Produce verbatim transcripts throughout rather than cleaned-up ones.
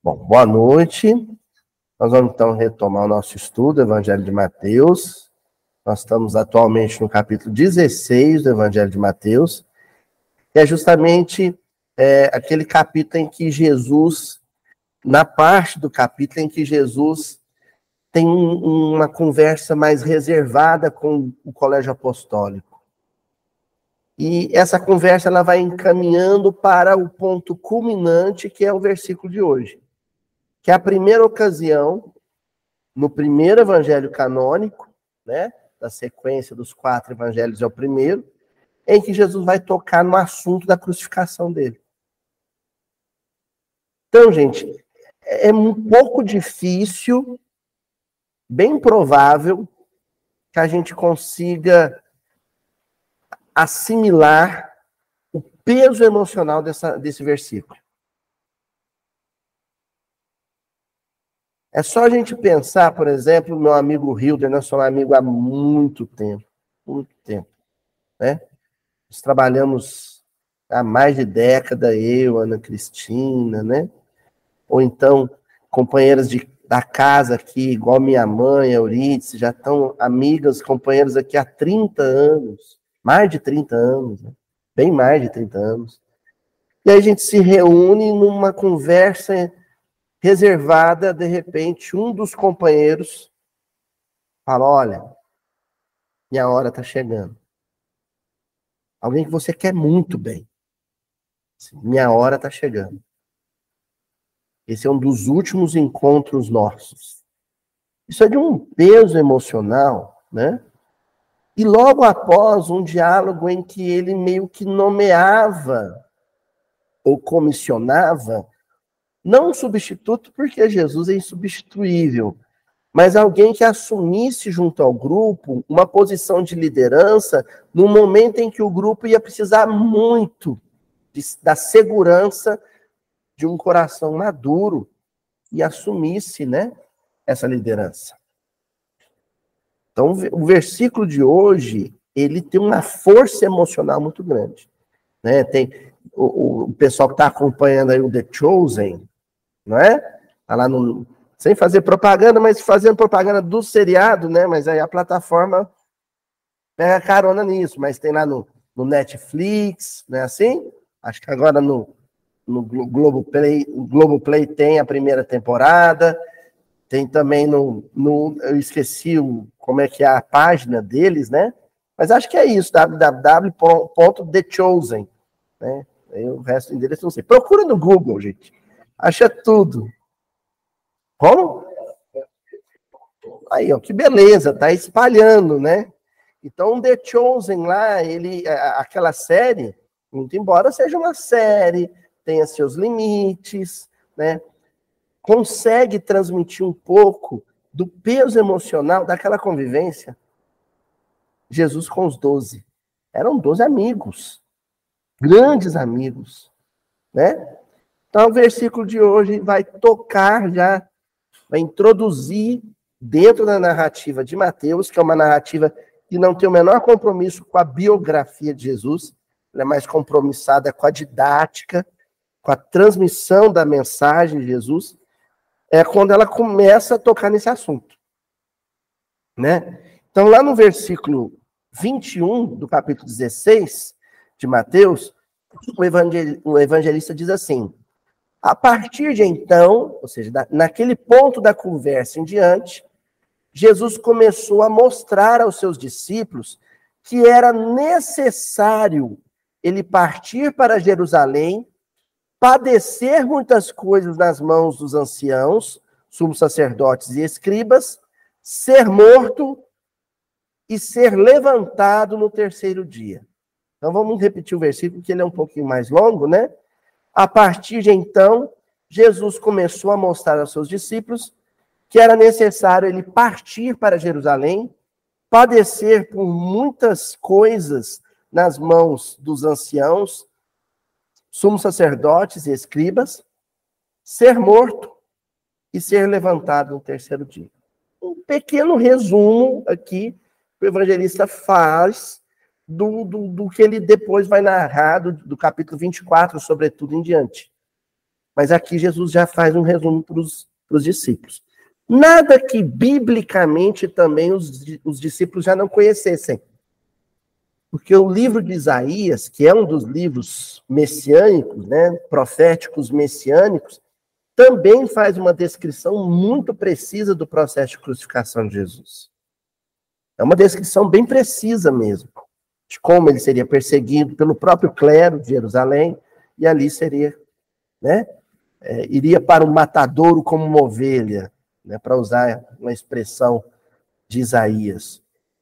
Bom, boa noite. Nós vamos então retomar o nosso estudo do Evangelho de Mateus. Nós estamos atualmente no capítulo dezesseis do Evangelho de Mateus, que é justamente é, aquele capítulo em que Jesus, na parte do capítulo em que Jesus tem um, uma conversa mais reservada com o colégio apostólico. E essa conversa ela vai encaminhando para o ponto culminante, que é o versículo de hoje. Que é a primeira ocasião, no primeiro evangelho canônico, né, da sequência dos quatro evangelhos é o primeiro, em que Jesus vai tocar no assunto da crucificação dele. Então, gente, é um pouco difícil, bem provável, que a gente consiga assimilar o peso emocional dessa, desse versículo. É só a gente pensar, por exemplo, meu amigo Hilder, nós somos amigos há muito tempo, muito tempo, né? Nós trabalhamos há mais de década, eu, Ana Cristina, né? Ou então, companheiras de, da casa aqui, igual minha mãe, Euridice, já estão amigas, companheiros aqui há trinta anos, mais de trinta anos, né? Bem mais de trinta anos. E aí a gente se reúne numa conversa reservada, de repente, um dos companheiros fala, olha, minha hora está chegando. Alguém que você quer muito bem. Minha hora está chegando. Esse é um dos últimos encontros nossos. Isso é de um peso emocional, né? E logo após um diálogo em que ele meio que nomeava ou comissionava, não um substituto, porque Jesus é insubstituível, mas alguém que assumisse junto ao grupo uma posição de liderança no momento em que o grupo ia precisar muito de, da segurança de um coração maduro e assumisse, né, essa liderança. Então, o versículo de hoje, ele tem uma força emocional muito grande, né? Tem o, o pessoal que está acompanhando aí o The Chosen, não é? Tá lá no, sem fazer propaganda, mas fazendo propaganda do seriado, né? Mas aí a plataforma pega carona nisso, mas tem lá no, no Netflix, não é assim? Acho que agora no, no Globoplay, o Globoplay tem a primeira temporada, tem também no, no eu esqueci o, como é que é a página deles, né? Mas acho que é isso, w w w ponto the chosen, né? Aí o resto do endereço não sei. Procura no Google, gente. Acha tudo. Como? Aí, ó, que beleza, tá espalhando, né? Então, The Chosen lá, ele, aquela série, muito embora seja uma série, tenha seus limites, né? Consegue transmitir um pouco do peso emocional daquela convivência. Jesus com os doze. Eram doze amigos, grandes amigos, né? Então, o versículo de hoje vai tocar já, vai introduzir dentro da narrativa de Mateus, que é uma narrativa que não tem o menor compromisso com a biografia de Jesus, ela é mais compromissada com a didática, com a transmissão da mensagem de Jesus, é quando ela começa a tocar nesse assunto, né? Então, lá no versículo vinte e um do capítulo dezesseis de Mateus, o evangelista diz assim, a partir de então, ou seja, naquele ponto da conversa em diante, Jesus começou a mostrar aos seus discípulos que era necessário ele partir para Jerusalém, padecer muitas coisas nas mãos dos anciãos, sumos sacerdotes e escribas, ser morto e ser levantado no terceiro dia. Então vamos repetir o versículo, que ele é um pouquinho mais longo, né? A partir de então, Jesus começou a mostrar aos seus discípulos que era necessário ele partir para Jerusalém, padecer por muitas coisas nas mãos dos anciãos, sumos sacerdotes e escribas, ser morto e ser levantado no terceiro dia. Um pequeno resumo aqui que o evangelista faz do, do, do que ele depois vai narrar do, do capítulo vinte e quatro, sobretudo em diante. Mas aqui Jesus já faz um resumo para os discípulos. Nada que biblicamente também os, os discípulos já não conhecessem. Porque o livro de Isaías, que é um dos livros messiânicos, né, proféticos messiânicos, também faz uma descrição muito precisa do processo de crucificação de Jesus. É uma descrição bem precisa mesmo, de como ele seria perseguido pelo próprio clero de Jerusalém, e ali seria, né, é, iria para o matadouro como uma ovelha, né, para usar uma expressão de Isaías.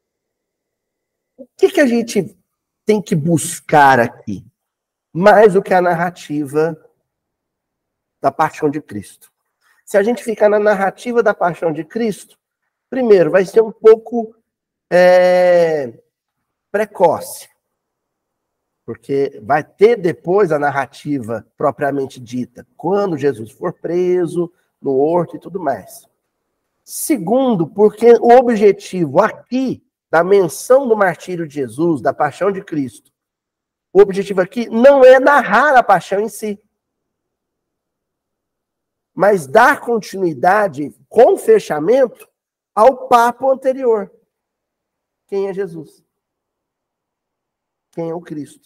O que, que a gente tem que buscar aqui? Mais do que a narrativa da paixão de Cristo. Se a gente ficar na narrativa da paixão de Cristo, primeiro, vai ser um pouco é, precoce. Porque vai ter depois a narrativa propriamente dita, quando Jesus for preso, no horto e tudo mais. Segundo, porque o objetivo aqui, da menção do martírio de Jesus, da paixão de Cristo, o objetivo aqui não é narrar a paixão em si, mas dar continuidade com fechamento ao papo anterior. Quem é Jesus? Quem é o Cristo?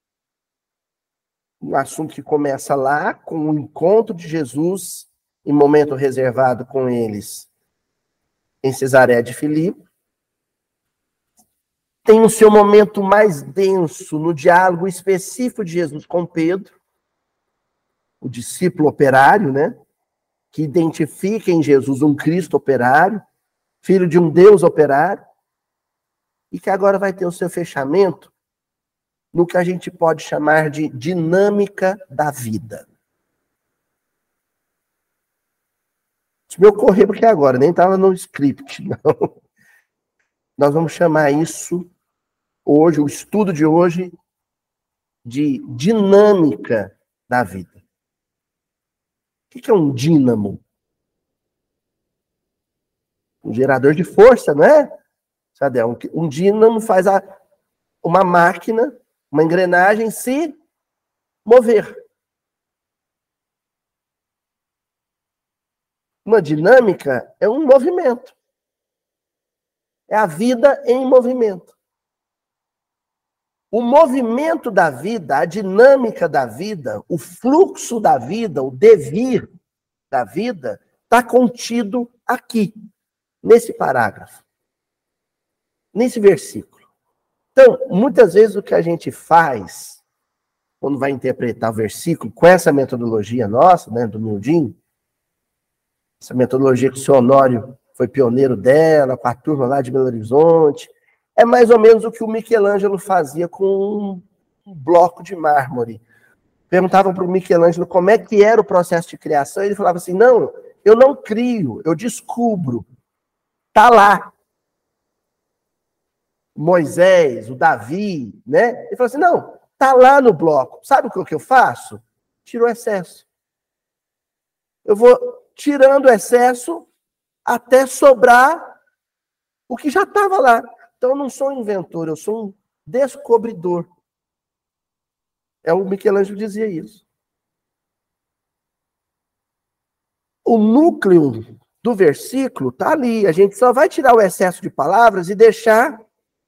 Um assunto que começa lá, com o encontro de Jesus, em momento reservado com eles, em Cesareia de Filipe. Tem o seu momento mais denso no diálogo específico de Jesus com Pedro, o discípulo operário, né? Que identifica em Jesus um Cristo operário, filho de um Deus operário, e que agora vai ter o seu fechamento no que a gente pode chamar de dinâmica da vida. Isso me ocorreu porque agora, nem estava no script, não. Nós vamos chamar isso, hoje, o estudo de hoje, de dinâmica da vida. O que é um dínamo? Um gerador de força, não é? Sabe, um, um dínamo faz a, uma máquina, uma engrenagem se mover. Uma dinâmica é um movimento. É a vida em movimento. O movimento da vida, a dinâmica da vida, o fluxo da vida, o devir da vida, está contido aqui, nesse parágrafo, nesse versículo. Então, muitas vezes o que a gente faz, quando vai interpretar o versículo, com essa metodologia nossa, né, do Mildinho, essa metodologia que o seu Honório foi pioneiro dela, com a turma lá de Belo Horizonte, é mais ou menos o que o Michelangelo fazia com um bloco de mármore. Perguntavam para o Michelangelo como é que era o processo de criação, e ele falava assim, não, eu não crio, eu descubro. Está lá. Moisés, o Davi, né? Ele falou assim, não, está lá no bloco. Sabe o que eu faço? Tiro o excesso. Eu vou tirando o excesso até sobrar o que já estava lá. Então, eu não sou um inventor, eu sou um descobridor. É o Michelangelo dizia isso. O núcleo do versículo está ali. A gente só vai tirar o excesso de palavras e deixar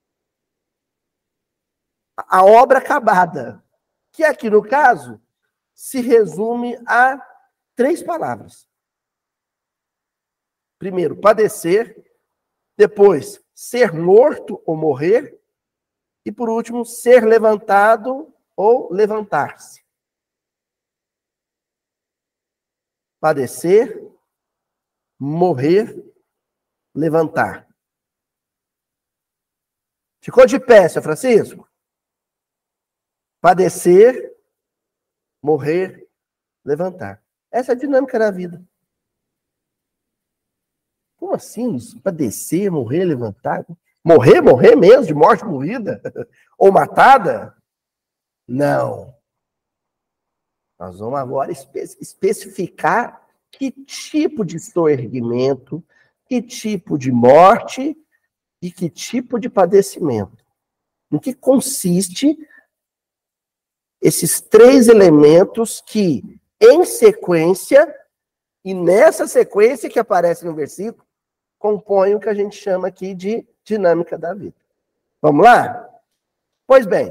a obra acabada. Que aqui, no caso, se resume a três palavras. Primeiro, padecer. Depois, ser morto ou morrer. E, por último, ser levantado ou levantar-se. Padecer, morrer, levantar. Ficou de pé, seu Francisco? Padecer, morrer, levantar. Essa é a dinâmica da vida. Como assim? Padecer, morrer, levantar? Morrer, morrer mesmo, de morte morrida? Ou matada? Não. Nós vamos agora espe- especificar que tipo de soerguimento, que tipo de morte e que tipo de padecimento. No que consiste esses três elementos que em sequência, e nessa sequência que aparece no versículo, compõe o que a gente chama aqui de dinâmica da vida. Vamos lá? Pois bem,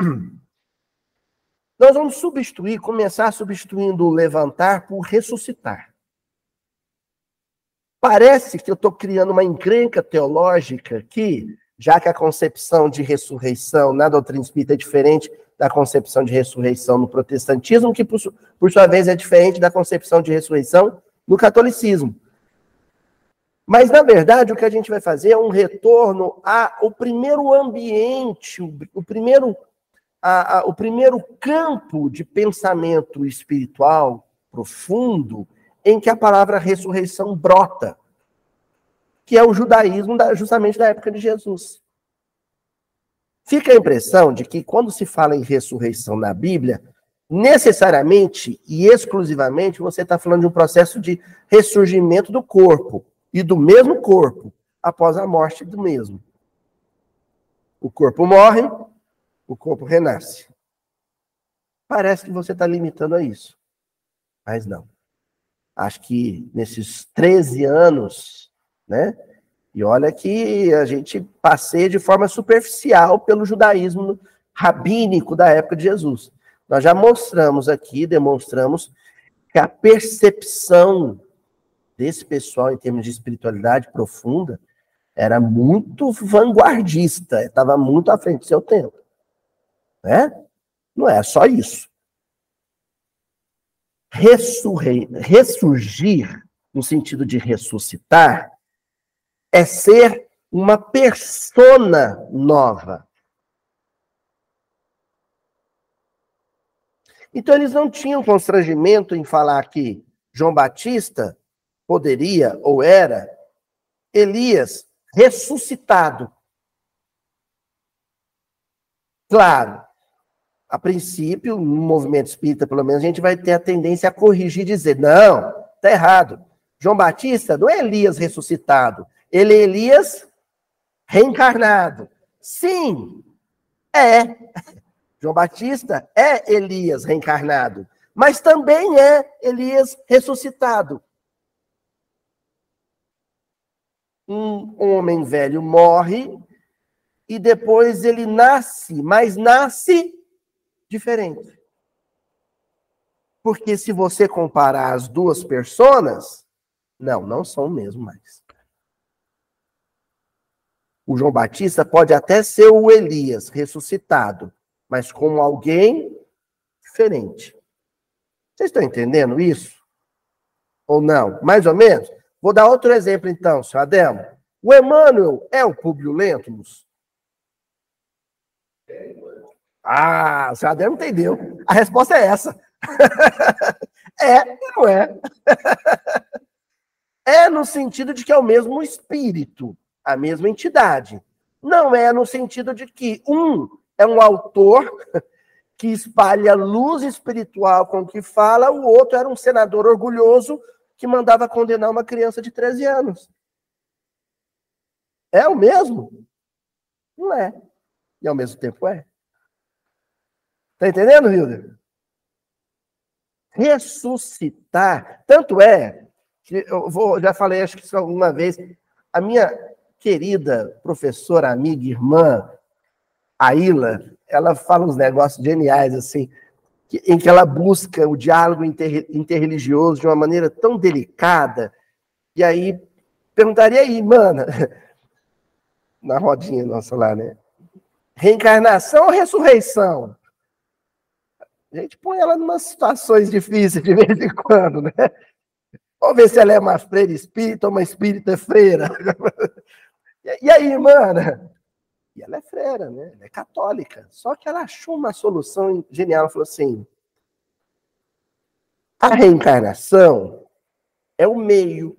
nós vamos substituir, começar substituindo o levantar por ressuscitar. Parece que eu estou criando uma encrenca teológica que, já que a concepção de ressurreição na doutrina espírita é diferente da concepção de ressurreição no protestantismo, que, por, por sua vez, é diferente da concepção de ressurreição no catolicismo. Mas, na verdade, o que a gente vai fazer é um retorno ao primeiro ambiente, o, o, primeiro, a, a, o primeiro campo de pensamento espiritual profundo em que a palavra ressurreição brota, que é o judaísmo da, justamente da época de Jesus. Fica a impressão de que quando se fala em ressurreição na Bíblia, necessariamente e exclusivamente você está falando de um processo de ressurgimento do corpo, e do mesmo corpo, após a morte do mesmo. O corpo morre, o corpo renasce. Parece que você está limitando a isso, mas não. Acho que nesses treze anos, né? E olha que a gente passeia de forma superficial pelo judaísmo rabínico da época de Jesus. Nós já mostramos aqui, demonstramos que a percepção desse pessoal em termos de espiritualidade profunda era muito vanguardista, estava muito à frente do seu tempo. Né? Não é só isso. Ressurre... Ressurgir, no sentido de ressuscitar, é ser uma persona nova. Então, eles não tinham constrangimento em falar que João Batista poderia, ou era, Elias ressuscitado. Claro, a princípio, no movimento espírita, pelo menos, a gente vai ter a tendência a corrigir e dizer, não, está errado. João Batista não é Elias ressuscitado, ele é Elias reencarnado. Sim, é. João Batista é Elias reencarnado, mas também é Elias ressuscitado. Um homem velho morre e depois ele nasce, mas nasce diferente. Porque se você comparar as duas personas, não, não são o mesmo mais. O João Batista pode até ser o Elias ressuscitado, mas como alguém diferente. Vocês estão entendendo isso? Ou não? Mais ou menos? Vou dar outro exemplo então, senhor Adelmo. O Emmanuel é o Públio Lentulus? Ah, o senhor Adelmo entendeu. A resposta é essa. É e não é. É no sentido de que é o mesmo espírito, a mesma entidade. Não é no sentido de que um é um autor que espalha luz espiritual com o que fala, o outro era um senador orgulhoso que mandava condenar uma criança de treze anos. É o mesmo? Não é. E ao mesmo tempo é. Está entendendo, Hilda? Ressuscitar, tanto é, que eu vou, já falei, acho que isso alguma vez, a minha querida professora, amiga, irmã, Aila, ela fala uns negócios geniais, assim, que, em que ela busca o diálogo inter, interreligioso de uma maneira tão delicada, e aí, perguntaria aí, mana, na rodinha nossa lá, né? Reencarnação ou ressurreição? A gente põe ela em umas situações difíceis de vez em quando, né? Vamos ver se ela é uma freira espírita ou uma espírita freira. E aí, mana? E ela é freira, né? Ela é católica. Só que ela achou uma solução genial. Ela falou assim, a reencarnação é o meio.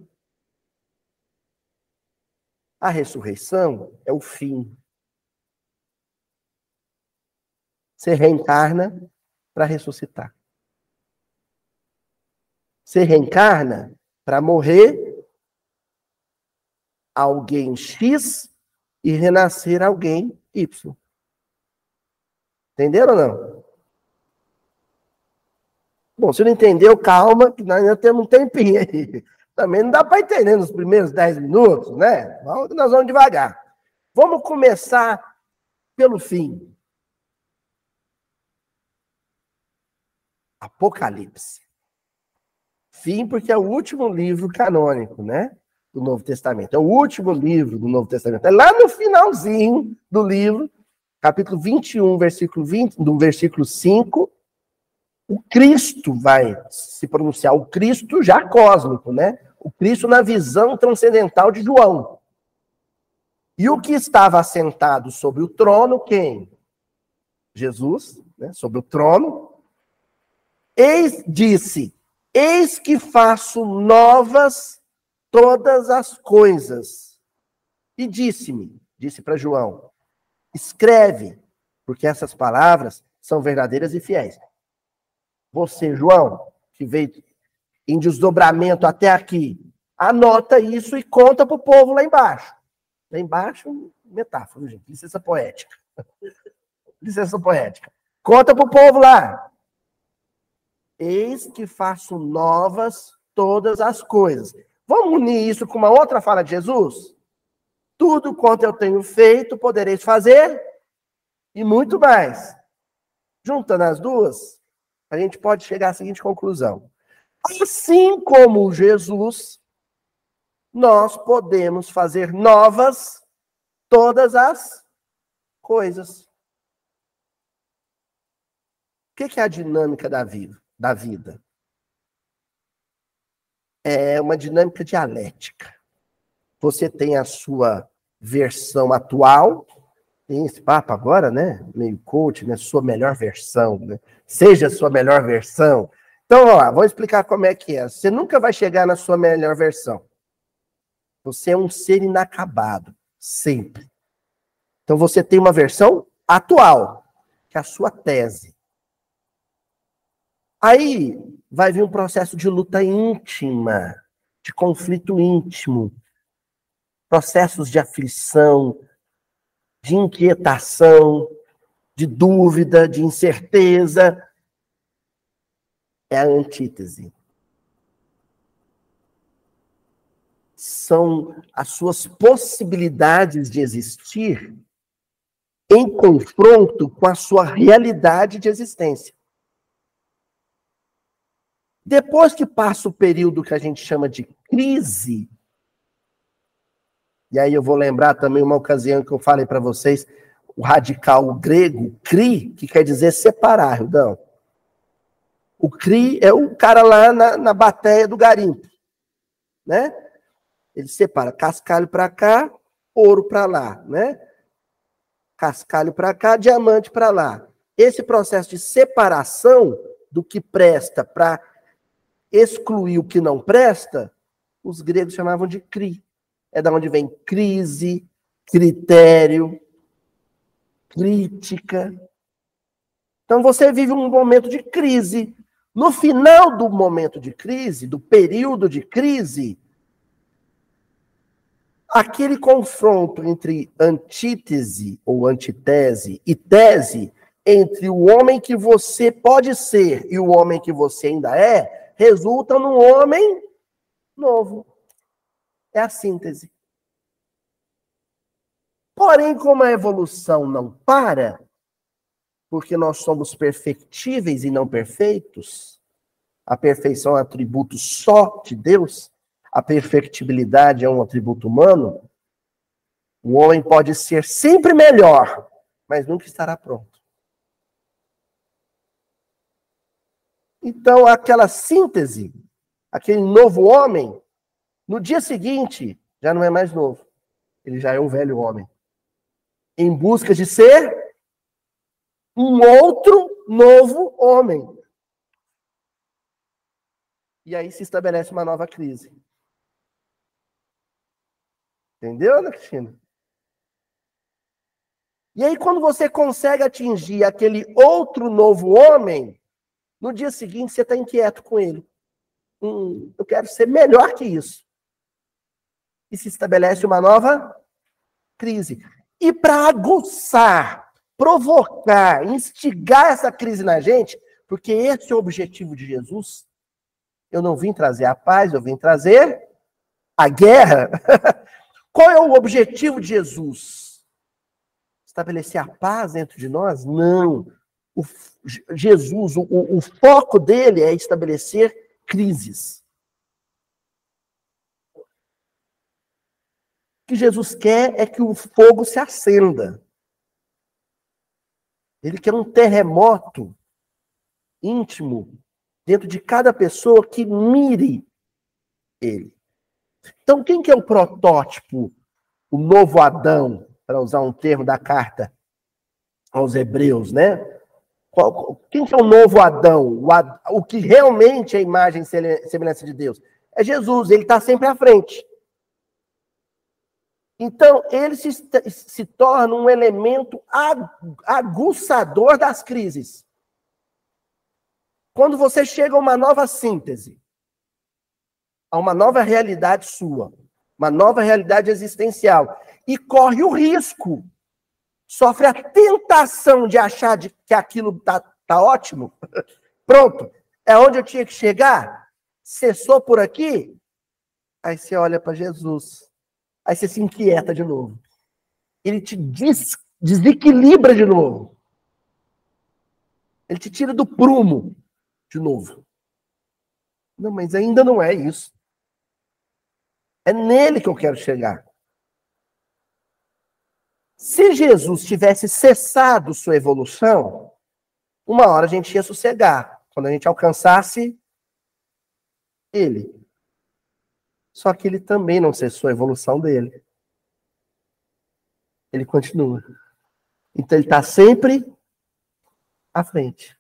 A ressurreição é o fim. Você reencarna para ressuscitar. Você reencarna para morrer alguém X e renascer alguém Y. Entenderam ou não? Bom, se não entendeu, calma, que nós ainda temos um tempinho aí. Também não dá para entender nos primeiros dez minutos, né? Nós vamos devagar. Vamos começar pelo fim. Apocalipse. Fim porque é o último livro canônico, né? Do Novo Testamento. É o último livro do Novo Testamento. É lá no finalzinho do livro, capítulo vinte e um, versículo vinte, do versículo cinco, o Cristo vai se pronunciar. O Cristo já cósmico, né? O Cristo na visão transcendental de João. E o que estava assentado sobre o trono, quem? Jesus, né? Sobre o trono. Eis, disse, eis que faço novas todas as coisas. E disse-me, disse para João, escreve, porque essas palavras são verdadeiras e fiéis. Você, João, que veio em desdobramento até aqui, anota isso e conta para o povo lá embaixo. Lá embaixo, metáfora, gente. Licença poética. Licença poética. Conta para o povo lá. Eis que faço novas todas as coisas. Vamos unir isso com uma outra fala de Jesus? Tudo quanto eu tenho feito, podereis fazer, e muito mais. Juntando as duas, a gente pode chegar à seguinte conclusão. Assim como Jesus, nós podemos fazer novas todas as coisas. O que é a dinâmica da vida? Da vida? É uma dinâmica dialética. Você tem a sua versão atual, tem esse papo agora, né? Meio coach, né? Sua melhor versão, né? Seja a sua melhor versão. Então, vamos lá, vou explicar como é que é. Você nunca vai chegar na sua melhor versão. Você é um ser inacabado, sempre. Então, você tem uma versão atual, que é a sua tese. Aí, vai vir um processo de luta íntima, de conflito íntimo, processos de aflição, de inquietação, de dúvida, de incerteza. É a antítese. São as suas possibilidades de existir em confronto com a sua realidade de existência. Depois que passa o período que a gente chama de crise, e aí eu vou lembrar também uma ocasião que eu falei para vocês, o radical grego, cri, que quer dizer separar, Rudão. O cri é o cara lá na, na bateia do garimpo, né? Ele separa cascalho para cá, ouro para lá, né? Cascalho para cá, diamante para lá. Esse processo de separação do que presta para excluir o que não presta, os gregos chamavam de cri. É da onde vem crise, critério, crítica. Então você vive um momento de crise. No final do momento de crise, do período de crise, aquele confronto entre antítese ou antitese e tese, entre o homem que você pode ser e o homem que você ainda é, resulta num homem novo. É a síntese. Porém, como a evolução não para, porque nós somos perfectíveis e não perfeitos, a perfeição é um atributo só de Deus, a perfectibilidade é um atributo humano, o homem pode ser sempre melhor, mas nunca estará pronto. Então, aquela síntese, aquele novo homem, no dia seguinte, já não é mais novo. Ele já é um velho homem. Em busca de ser um outro novo homem. E aí se estabelece uma nova crise. Entendeu, Ana Cristina? E aí, quando você consegue atingir aquele outro novo homem, no dia seguinte você está inquieto com ele. Hum, eu quero ser melhor que isso. E se estabelece uma nova crise. E para aguçar, provocar, instigar essa crise na gente, Porque esse é o objetivo de Jesus. Eu não vim trazer a paz, eu vim trazer a guerra. Qual é o objetivo de Jesus? Estabelecer a paz dentro de nós? Não. O, Jesus, o, o foco dele é estabelecer crises. O que Jesus quer é que o fogo se acenda. Ele quer um terremoto íntimo dentro de cada pessoa que mire ele. Então, quem que é o protótipo, o novo Adão, para usar um termo da carta aos Hebreus, né? Quem que é o novo Adão? O, Ad... o que realmente é a imagem e semelhança de Deus? É Jesus, ele está sempre à frente. Então, ele se, se torna um elemento aguçador das crises. Quando você chega a uma nova síntese, a uma nova realidade sua, uma nova realidade existencial, e corre o risco, sofre a tentação de achar de que aquilo está tá ótimo, pronto, é onde eu tinha que chegar, cessou por aqui, aí você olha para Jesus, aí você se inquieta de novo. Ele te des desequilibra de novo. Ele te tira do prumo de novo. Não, mas ainda não é isso. É nele que eu quero chegar. Se Jesus tivesse cessado sua evolução, uma hora a gente ia sossegar, quando a gente alcançasse ele. Só que ele também não cessou a evolução dele. Ele continua. Então ele está sempre à frente.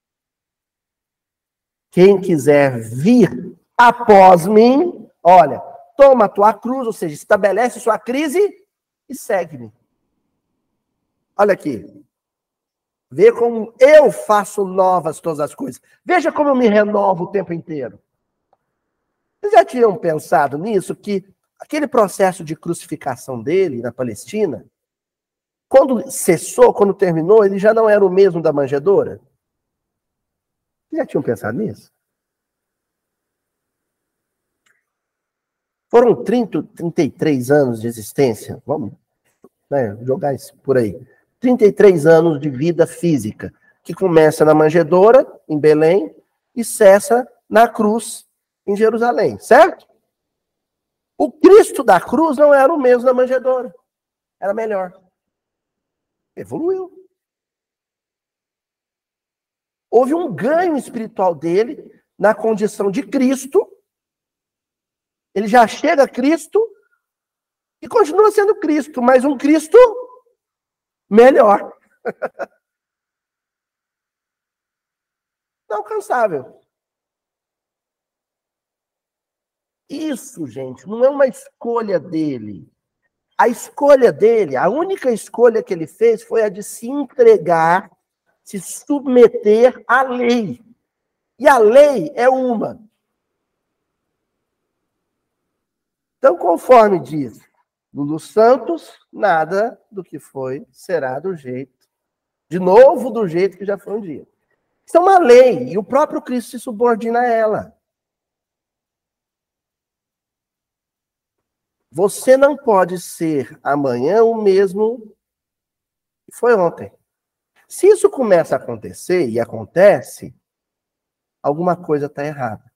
Quem quiser vir após mim, olha, toma a tua cruz, ou seja, estabelece sua crise e segue-me. Olha aqui. Vê como eu faço novas todas as coisas. Veja como eu me renovo o tempo inteiro. Vocês já tinham pensado nisso? Que aquele processo de crucificação dele na Palestina, quando cessou, quando terminou, ele já não era o mesmo da manjedoura? Vocês já tinham pensado nisso? Foram trinta, trinta e três anos de existência. Vamos, né, jogar isso por aí. trinta e três anos de vida física, que começa na manjedoura, em Belém, e cessa na cruz, em Jerusalém, certo? O Cristo da cruz não era o mesmo da manjedoura. Era melhor. Evoluiu. Houve um ganho espiritual dele na condição de Cristo. Ele já chega a Cristo e continua sendo Cristo, mas um Cristo melhor. Inalcançável. Isso, gente, não é uma escolha dele. A escolha dele, a única escolha que ele fez foi a de se entregar, se submeter à lei. E a lei é uma. Então, conforme diz Lulu Santos, nada do que foi será do jeito, de novo do jeito que já foi um dia. Isso é uma lei, e o próprio Cristo se subordina a ela. Você não pode ser amanhã o mesmo que foi ontem. Se isso começa a acontecer, e acontece, alguma coisa está errada.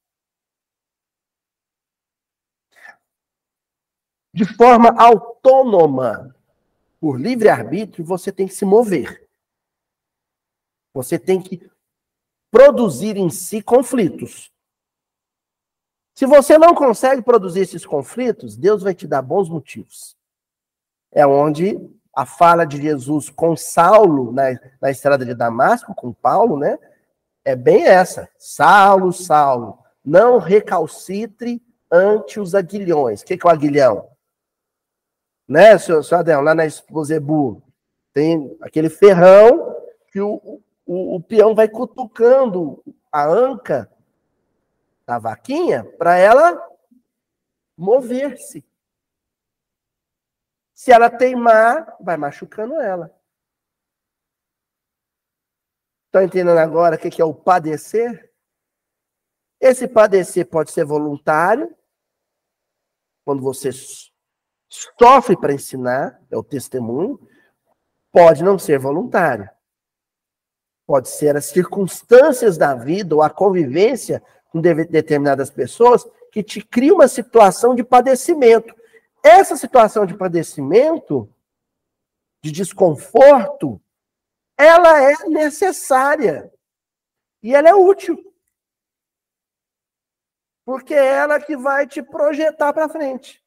De forma autônoma, por livre-arbítrio, você tem que se mover. Você tem que produzir em si conflitos. Se você não consegue produzir esses conflitos, Deus vai te dar bons motivos. É onde a fala de Jesus com Saulo, na, na estrada de Damasco, com Paulo, né? É bem essa. Saulo, Saulo, não recalcitre ante os aguilhões. O que, que é o aguilhão? Né, senhor, senhor Adel, lá na Exposebu, tem aquele ferrão que o, o, o peão vai cutucando a anca da vaquinha para ela mover-se. Se ela teimar, vai machucando ela. Estão entendendo agora o que é o padecer? Esse padecer pode ser voluntário, quando você sofre para ensinar, é o testemunho. Pode não ser voluntário. Pode ser as circunstâncias da vida ou a convivência com determinadas pessoas que te cria uma situação de padecimento. Essa situação de padecimento, de desconforto, ela é necessária e ela é útil. Porque é ela que vai te projetar para frente.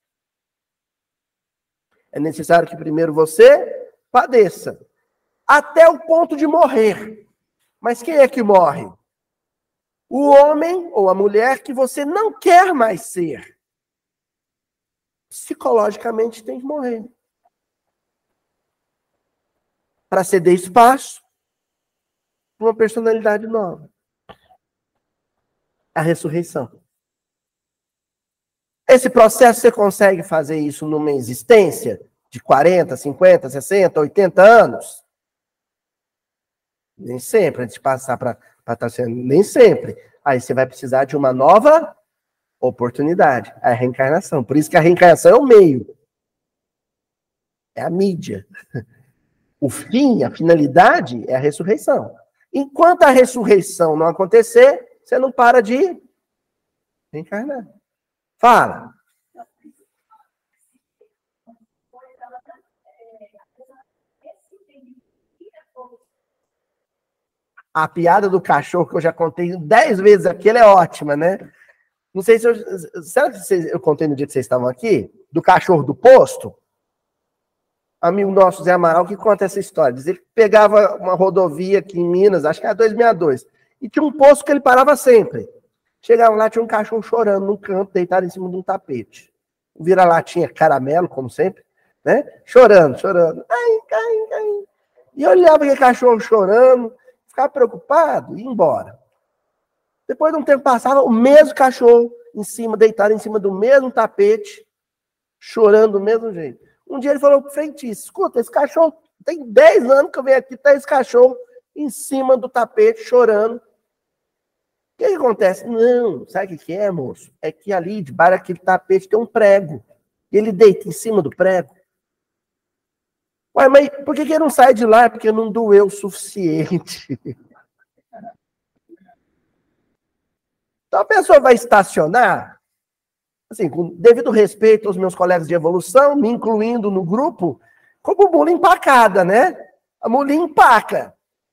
É necessário que primeiro você padeça, até o ponto de morrer. Mas quem é que morre? O homem ou a mulher que você não quer mais ser. Psicologicamente tem que morrer. Para ceder espaço para uma personalidade nova. A ressurreição. Esse processo você consegue fazer isso numa existência de quarenta, cinquenta, sessenta, oitenta anos? Nem sempre, antes de passar para estar sendo, nem sempre. Aí você vai precisar de uma nova oportunidade, a reencarnação. Por isso que a reencarnação é o meio. É a mídia. O fim, a finalidade é a ressurreição. Enquanto a ressurreição não acontecer, você não para de reencarnar. Fala. A piada do cachorro, que eu já contei dez vezes aqui, ela é ótima, né? Não sei se eu... Será que vocês, eu contei no dia que vocês estavam aqui? Do cachorro do posto? Amigo nosso, Zé Amaral, que conta essa história. Diz ele que pegava uma rodovia aqui em Minas, acho que era duzentos e sessenta e dois, e tinha um posto que ele parava sempre. Chegava lá, tinha um cachorro chorando no canto, deitado em cima de um tapete. Vira-latinha caramelo, como sempre, né? Chorando, chorando. Ai, ai, ai. E eu olhava aquele cachorro chorando, ficava preocupado e ia embora. Depois de um tempo passava, o mesmo cachorro em cima, deitado em cima do mesmo tapete, chorando do mesmo jeito. Um dia ele falou pro frentista, escuta, esse cachorro, tem dez anos que eu venho aqui, tá esse cachorro em cima do tapete, chorando. O que, que acontece? Não, sabe o que, que é, moço? É que ali, debaixo daquele tapete, tem um prego. E ele deita em cima do prego. Ué, mas por que, que ele não sai de lá? É porque não doeu o suficiente. Então a pessoa vai estacionar, assim, com devido respeito aos meus colegas de evolução, me incluindo no grupo, como mula empacada, né? A mulinha empaca.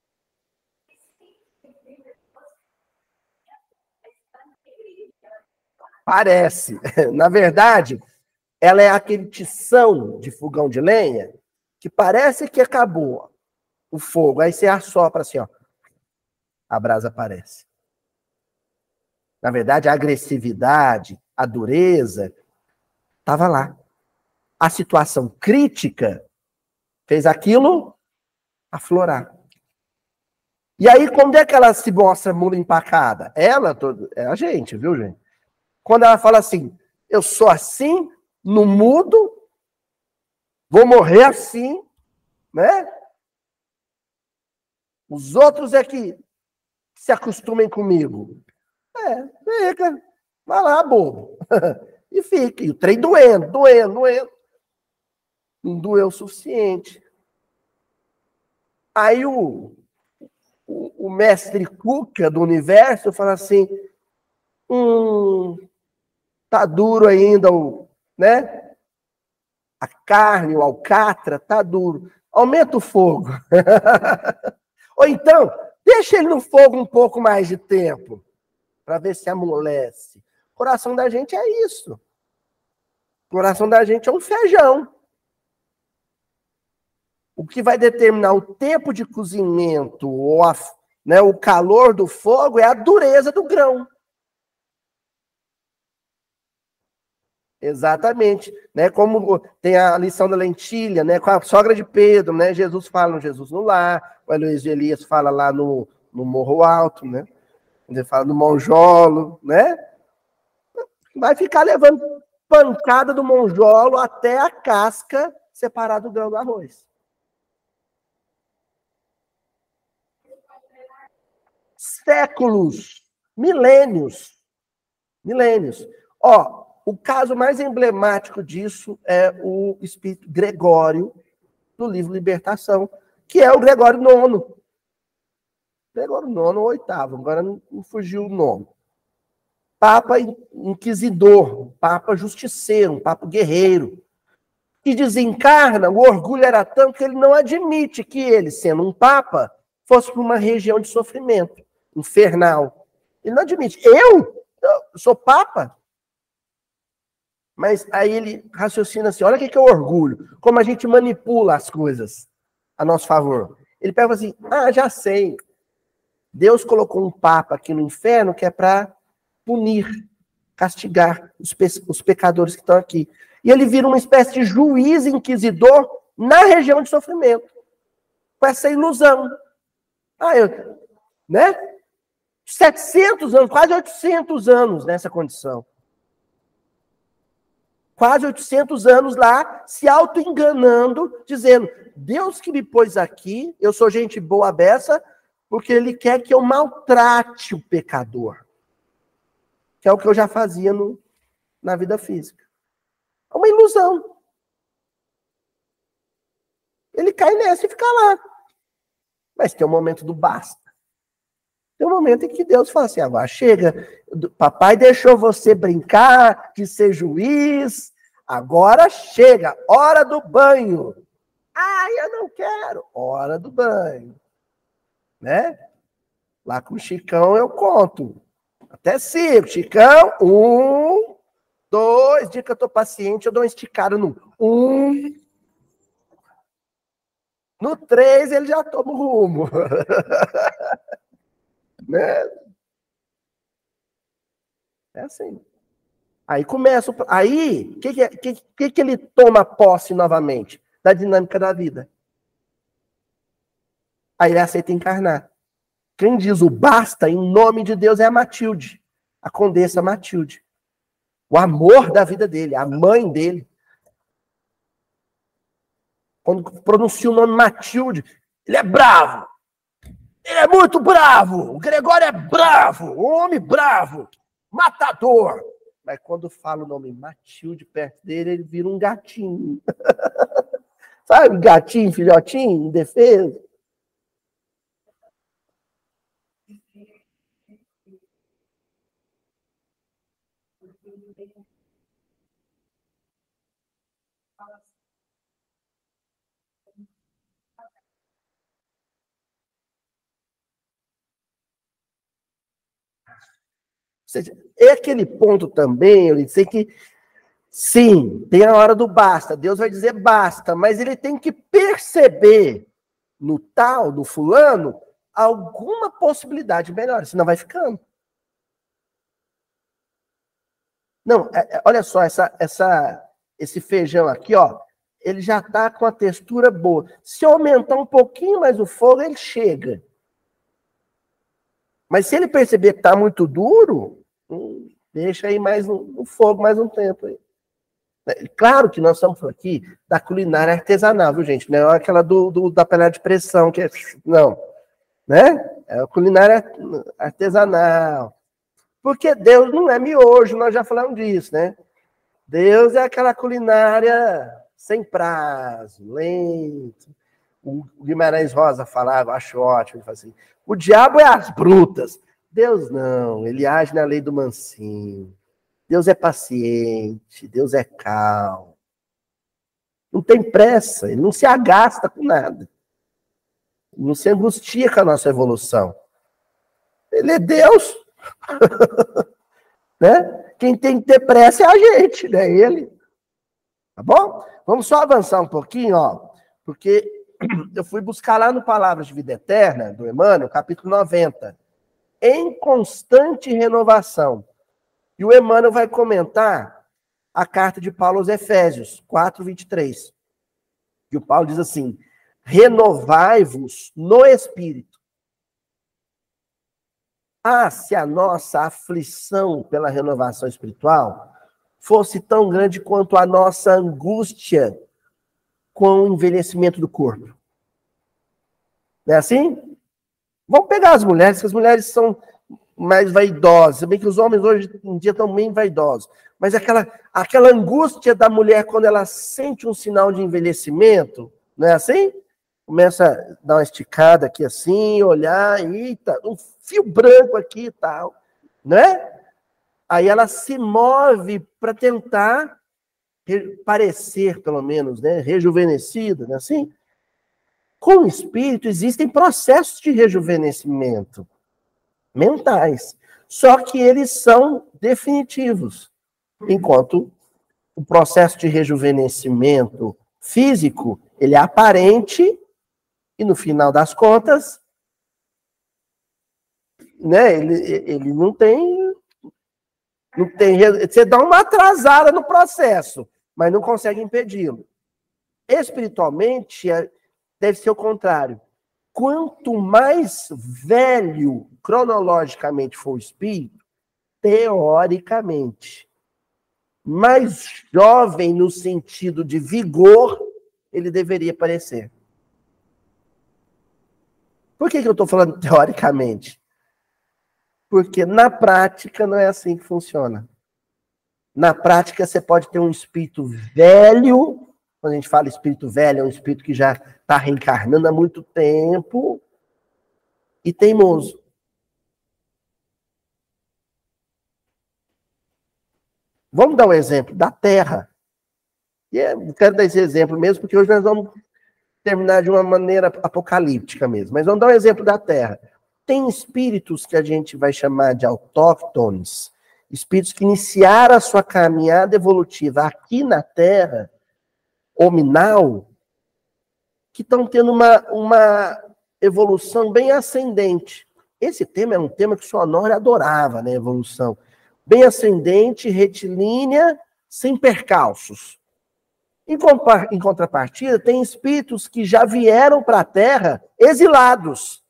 Parece. Na verdade, ela é aquele tição de fogão de lenha que parece que acabou o fogo. Aí você assopra assim, ó. A brasa aparece. Na verdade, a agressividade, a dureza, estava lá. A situação crítica fez aquilo aflorar. E aí, quando é que ela se mostra mula empacada? Ela, é a gente, viu, gente? Quando ela fala assim, eu sou assim, no mudo, vou morrer assim, né? Os outros é que se acostumem comigo. É, fica. Vai lá, bobo. E fica. E o trem doendo, doendo, doendo. Não doeu o suficiente. Aí o, o, o mestre Cuca do universo fala assim, hum, tá duro ainda, o, né? A carne, o alcatra, tá duro. Aumenta o fogo. Ou então, deixa ele no fogo um pouco mais de tempo, para ver se amolece. O coração da gente é isso. O coração da gente é um feijão. O que vai determinar o tempo de cozimento ou a, né, o calor do fogo é a dureza do grão. Exatamente, né? Como tem a lição da lentilha, né? Com a sogra de Pedro, né? Jesus fala no Jesus no Lar, o Heloísio de Elias fala lá no, no Morro Alto, né? Ele fala do monjolo, né? Vai ficar levando pancada do monjolo até a casca separar do grão do arroz. séculos, milênios, milênios. Ó, o caso mais emblemático disso é o espírito Gregório, do livro Libertação, que é o Gregório nono. Gregório nono ou oitavo, agora não, não fugiu o nome. Papa inquisidor, Papa justiceiro, um Papa guerreiro, que desencarna, o orgulho era tanto que ele não admite que ele, sendo um Papa, fosse para uma região de sofrimento infernal. Ele não admite. Eu? Eu sou Papa? Mas aí ele raciocina assim, olha o que é o orgulho, como a gente manipula as coisas a nosso favor. Ele pega assim, ah, já sei. Deus colocou um Papa aqui no inferno que é para punir, castigar os, pe os pecadores que estão aqui. E ele vira uma espécie de juiz inquisidor na região de sofrimento. Com essa ilusão. Ah, eu, né? setecentos anos, quase oitocentos anos nessa condição. Quase oitocentos anos lá, se auto-enganando, dizendo, Deus que me pôs aqui, eu sou gente boa beça, porque ele quer que eu maltrate o pecador. Que é o que eu já fazia no, na vida física. É uma ilusão. Ele cai nessa e fica lá. Mas tem um momento do basta. Tem um momento em que Deus fala assim, agora chega, papai deixou você brincar de ser juiz, agora chega, hora do banho. Ai, eu não quero, hora do banho. Né? Lá com o Chicão eu conto. Até cinco, Chicão, um, dois, dia que eu tô paciente, eu dou uma esticada no um. No três, ele já toma o rumo. Né? É assim. Aí começa. Aí, o que, que, que, que ele toma posse novamente? Da dinâmica da vida. Aí ele aceita encarnar. Quem diz o basta em nome de Deus é a Matilde, a Condessa Matilde. O amor da vida dele, a mãe dele. Quando pronuncia o nome Matilde, ele é bravo. Ele é muito bravo. O Gregório é bravo. Um homem bravo. Matador. Mas quando fala o nome Matilde perto dele, ele vira um gatinho. Sabe, gatinho, filhotinho, indefeso. Ou seja, é aquele ponto também, eu disse que sim, tem a hora do basta, Deus vai dizer basta, mas ele tem que perceber no tal, do fulano, alguma possibilidade melhor, senão vai ficando. Não, é, é, olha só, essa, essa, esse feijão aqui, ó, ele já tá com a textura boa. Se eu aumentar um pouquinho mais o fogo, ele chega. Mas se ele perceber que tá muito duro, hum, deixa aí mais no, no fogo mais um tempo aí. Claro que nós estamos aqui da culinária artesanal, viu, gente? Não é aquela do, do, da panela de pressão, que é... Não. Né? É a culinária artesanal. Porque Deus não é miojo, nós já falamos disso, né? Deus é aquela culinária sem prazo, lento. O Guimarães Rosa falava, acho ótimo, ele fala assim, o diabo é as brutas. Deus não, ele age na lei do mansinho. Deus é paciente, Deus é calmo. Não tem pressa, ele não se agasta com nada. Não se angustia com a nossa evolução. Ele é Deus. Né? Quem tem que ter pressa é a gente, não é ele. Tá bom? Vamos só avançar um pouquinho, ó, porque eu fui buscar lá no Palavras de Vida Eterna, do Emmanuel, capítulo noventa, em constante renovação. E o Emmanuel vai comentar a carta de Paulo aos Efésios, quatro, vinte e três. E o Paulo diz assim, renovai-vos no Espírito. Ah, se a nossa aflição pela renovação espiritual fosse tão grande quanto a nossa angústia com o envelhecimento do corpo. Não é assim? Vamos pegar as mulheres, que as mulheres são mais vaidosas, se bem que os homens hoje em dia estão bem vaidosos. Mas aquela, aquela angústia da mulher quando ela sente um sinal de envelhecimento, não é assim? Começa a dar uma esticada aqui assim, olhar, eita, um fio branco aqui e tal, né? Aí ela se move para tentar parecer, pelo menos, né, rejuvenescida, não é assim? Com o espírito existem processos de rejuvenescimento mentais, só que eles são definitivos, enquanto o processo de rejuvenescimento físico, ele é aparente e no final das contas, né, ele, ele não tem, não tem, você dá uma atrasada no processo, mas não consegue impedi-lo. Espiritualmente, deve ser o contrário. Quanto mais velho cronologicamente for o espírito, teoricamente, mais jovem no sentido de vigor ele deveria parecer. Por que que eu estou falando teoricamente? Porque na prática não é assim que funciona. Na prática você pode ter um espírito velho. Quando a gente fala espírito velho, é um espírito que já está reencarnando há muito tempo e teimoso. Vamos dar um exemplo da Terra. E eu quero dar esse exemplo mesmo, porque hoje nós vamos terminar de uma maneira apocalíptica mesmo. Mas vamos dar um exemplo da Terra. Tem espíritos que a gente vai chamar de autóctones, espíritos que iniciaram a sua caminhada evolutiva aqui na Terra, hominal, que estão tendo uma, uma evolução bem ascendente. Esse tema é um tema que o senhor Honório adorava, né? Evolução. Bem ascendente, retilínea, sem percalços. Em, em contrapartida, tem espíritos que já vieram para a Terra exilados.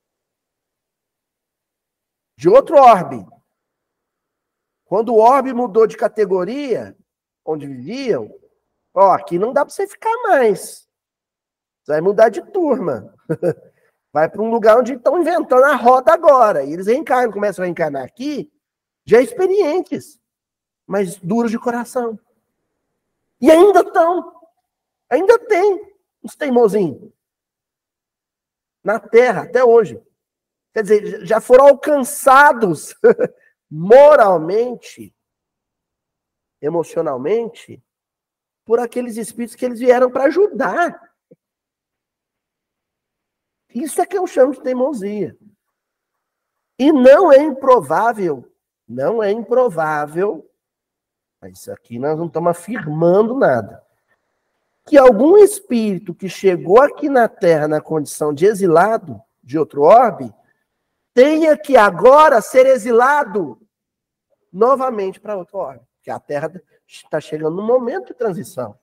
De outro orbe. Quando o orbe mudou de categoria, onde viviam, ó, aqui não dá para você ficar mais. Você vai mudar de turma. Vai para um lugar onde estão inventando a roda agora. E eles reencarnam, começam a reencarnar aqui, já experientes, mas duros de coração. E ainda estão. Ainda tem uns teimosinhos. Na Terra, até hoje. Quer dizer, já foram alcançados moralmente, emocionalmente, por aqueles espíritos que eles vieram para ajudar. Isso é que eu chamo de teimosia. E não é improvável, não é improvável, mas isso aqui nós não estamos afirmando nada, que algum espírito que chegou aqui na Terra na condição de exilado, de outro orbe, tenha que agora ser exilado novamente para outro orbe. Porque a Terra está chegando num momento de transição.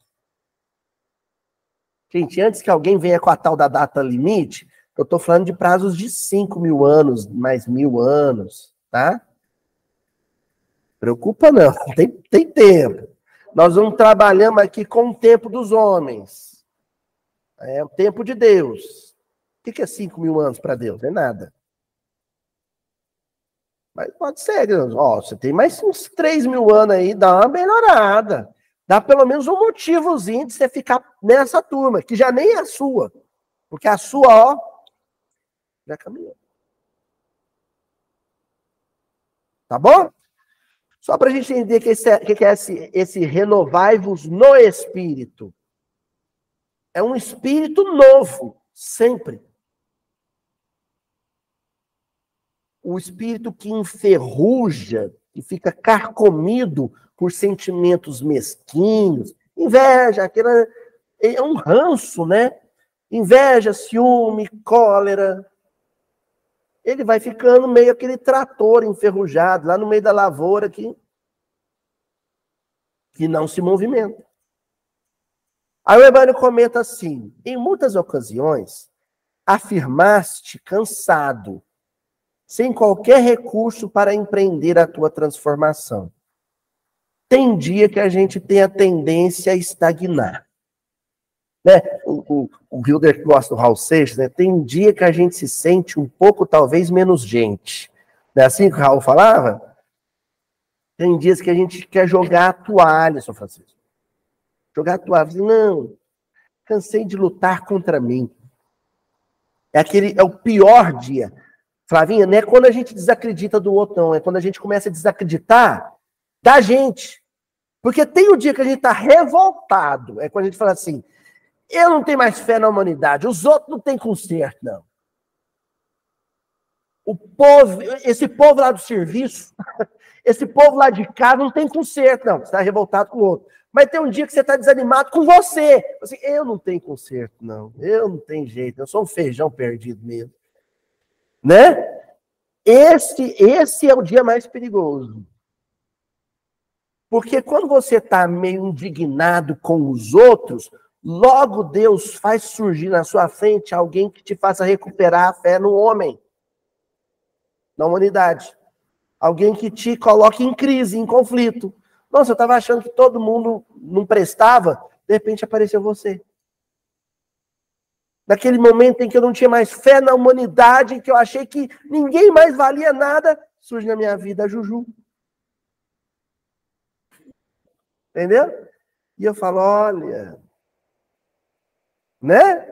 Gente, antes que alguém venha com a tal da data limite, eu estou falando de prazos de cinco mil anos, mais mil anos, tá? Preocupa não, tem, tem tempo. Nós não trabalhamos aqui com o tempo dos homens. É o tempo de Deus. O que é cinco mil anos para Deus? Não é nada. Mas pode ser, ó, você tem mais uns três mil anos aí, dá uma melhorada. Dá pelo menos um motivozinho de você ficar nessa turma, que já nem é a sua. Porque a sua, ó, já caminhou. Tá bom? Só para a gente entender o que, que, que é esse, esse renovai-vos no espírito. É um espírito novo, sempre. O espírito que enferruja, que fica carcomido por sentimentos mesquinhos, inveja, aquela, é um ranço, né? Inveja, ciúme, cólera. Ele vai ficando meio aquele trator enferrujado, lá no meio da lavoura, que, que não se movimenta. Aí o Emmanuel comenta assim, em muitas ocasiões, afirmaste cansado, sem qualquer recurso para empreender a tua transformação. Tem dia que a gente tem a tendência a estagnar. Né? O, o, o Hilder gosta do Raul Seixas, né? Tem um dia que a gente se sente um pouco, talvez, menos gente. Não é assim que o Raul falava? Tem dias que a gente quer jogar a toalha, São Francisco. Jogar a toalha. Não, cansei de lutar contra mim. É, aquele, é o pior dia. Flavinha, não é quando a gente desacredita do outro, não. É quando a gente começa a desacreditar da gente. Porque tem o dia que a gente está revoltado. É quando a gente fala assim, eu não tenho mais fé na humanidade, os outros não têm conserto, não. O povo, esse povo lá do serviço, esse povo lá de casa não tem conserto, não. Você está revoltado com o outro. Mas tem um dia que você está desanimado com você. Assim, eu não tenho conserto, não. Eu não tenho jeito. Eu sou um feijão perdido mesmo. Né? Esse, esse é o dia mais perigoso. Porque quando você está meio indignado com os outros, logo Deus faz surgir na sua frente alguém que te faça recuperar a fé no homem, na humanidade. Alguém que te coloque em crise, em conflito. Nossa, eu estava achando que todo mundo não prestava, de repente apareceu você. Naquele momento em que eu não tinha mais fé na humanidade, em que eu achei que ninguém mais valia nada, surge na minha vida a Juju. Entendeu? E eu falo, olha, né?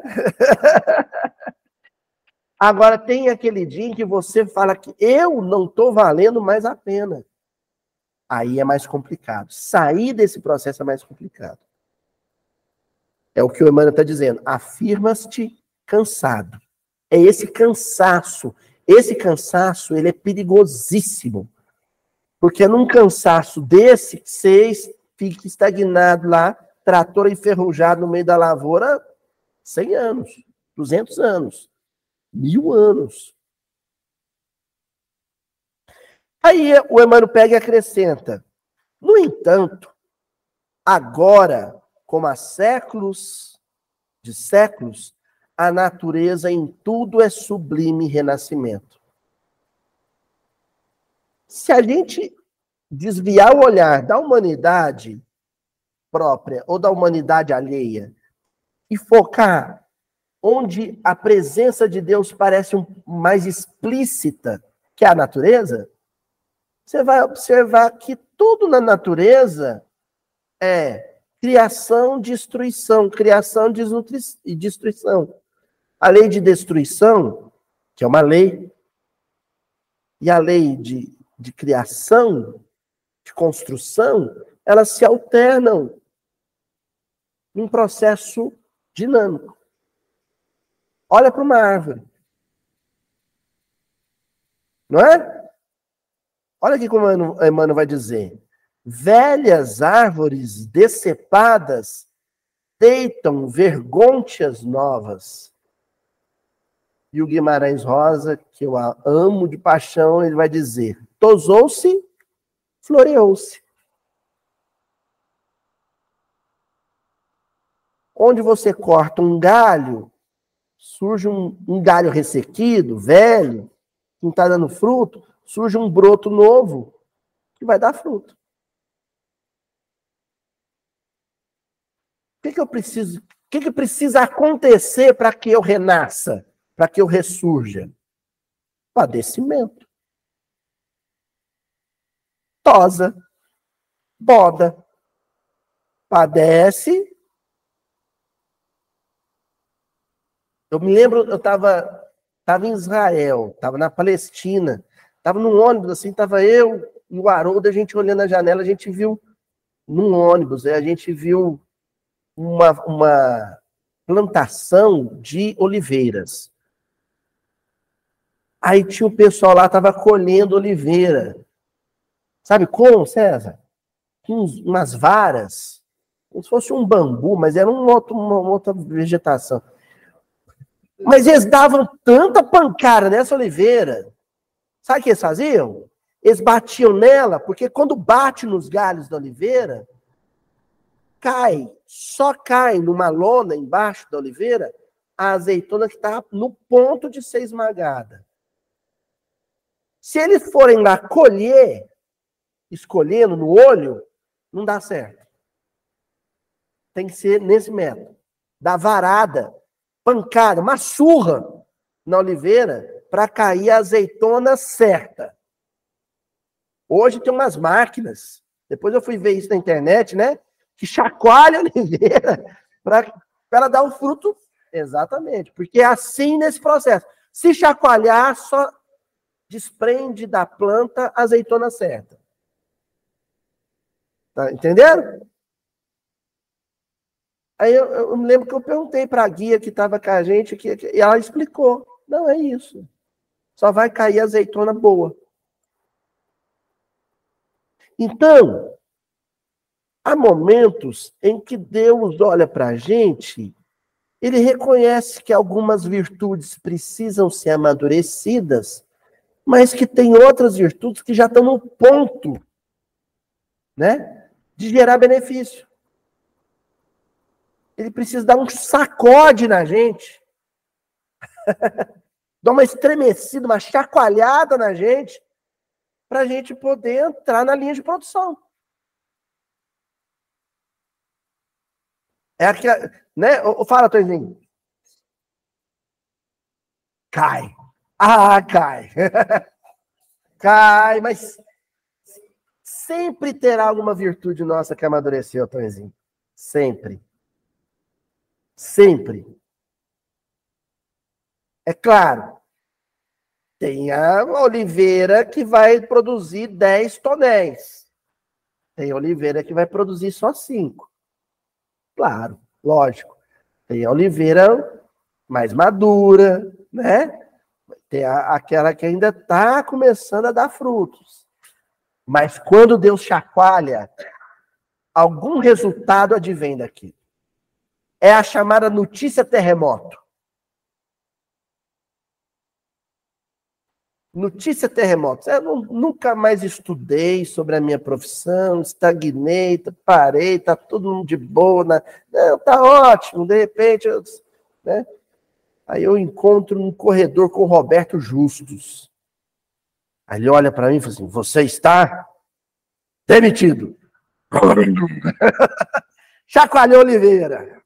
Agora tem aquele dia em que você fala que eu não estou valendo mais a pena. Aí é mais complicado. Sair desse processo é mais complicado. É o que o Emmanuel está dizendo. Afirmas-te cansado. É esse cansaço. Esse cansaço, ele é perigosíssimo. Porque é num cansaço desse que você fica estagnado lá, trator enferrujado no meio da lavoura, cem anos, duzentos anos, mil anos. Aí o Emmanuel pega e acrescenta. No entanto, agora, como há séculos de séculos, a natureza em tudo é sublime renascimento. Se a gente desviar o olhar da humanidade própria ou da humanidade alheia e focar onde a presença de Deus parece mais explícita que a natureza, você vai observar que tudo na natureza é criação, destruição, criação e destruição. A lei de destruição, que é uma lei, e a lei de, de criação, de construção, elas se alternam num processo dinâmico. Olha para uma árvore. Não é? Olha aqui como Emmanuel vai dizer. Velhas árvores decepadas deitam vergônteas novas. E o Guimarães Rosa, que eu amo de paixão, ele vai dizer, tosou-se, floreou-se. Onde você corta um galho, surge um, um galho ressequido, velho, que não está dando fruto, surge um broto novo, que vai dar fruto. O que, que eu preciso, o que, que precisa acontecer para que eu renasça, para que eu ressurja? Padecimento. Tosa, boda, padece. Eu me lembro, eu estava tava em Israel, estava na Palestina, estava num ônibus, assim, estava eu e o Haroldo, a gente olhando na janela, a gente viu, num ônibus, a gente viu uma, uma plantação de oliveiras. Aí tinha o pessoal lá, estava colhendo oliveira. Sabe como, César? Uns, umas varas, como se fosse um bambu, mas era um outro, uma outra vegetação. Mas eles davam tanta pancada nessa oliveira. Sabe o que eles faziam? Eles batiam nela, porque quando bate nos galhos da oliveira, cai, só cai numa lona embaixo da oliveira, a azeitona que está no ponto de ser esmagada. Se eles forem lá colher, escolhendo no olho, não dá certo. Tem que ser nesse método. dar varada, pancada, uma surra na oliveira para cair a azeitona certa. Hoje tem umas máquinas, depois eu fui ver isso na internet, né? Que chacoalha a oliveira para ela dar um fruto. Exatamente, porque é assim nesse processo. Se chacoalhar, só desprende da planta a azeitona certa. Tá entendendo? Aí eu, eu me lembro que eu perguntei para a guia que estava com a gente, que, que, e ela explicou. Não, é isso. Só vai cair azeitona boa. Então, há momentos em que Deus olha para a gente, ele reconhece que algumas virtudes precisam ser amadurecidas, mas que tem outras virtudes que já estão no ponto, né, de gerar benefício. Ele precisa dar um sacode na gente, dar uma estremecida, uma chacoalhada na gente, para a gente poder entrar na linha de produção. É aquela, né? Fala, Toizinho. Cai. Ah, cai. Cai, mas sempre terá alguma virtude nossa que amadureceu, Toizinho. Sempre. Sempre. É claro, tem a oliveira que vai produzir dez tonéis. Tem a oliveira que vai produzir só cinco. Claro, lógico. Tem a oliveira mais madura, né? Tem a, aquela que ainda está começando a dar frutos. Mas quando Deus chacoalha, algum resultado advém daqui. É a chamada notícia terremoto. Notícia terremoto. Eu não, nunca mais estudei sobre a minha profissão, estagnei, parei, tá tudo de boa. Né? Não, tá ótimo. De repente, eu, né? Aí eu encontro um corredor com o Roberto Justus. Aí ele olha para mim e fala assim: você está demitido. Chacoalhou Oliveira.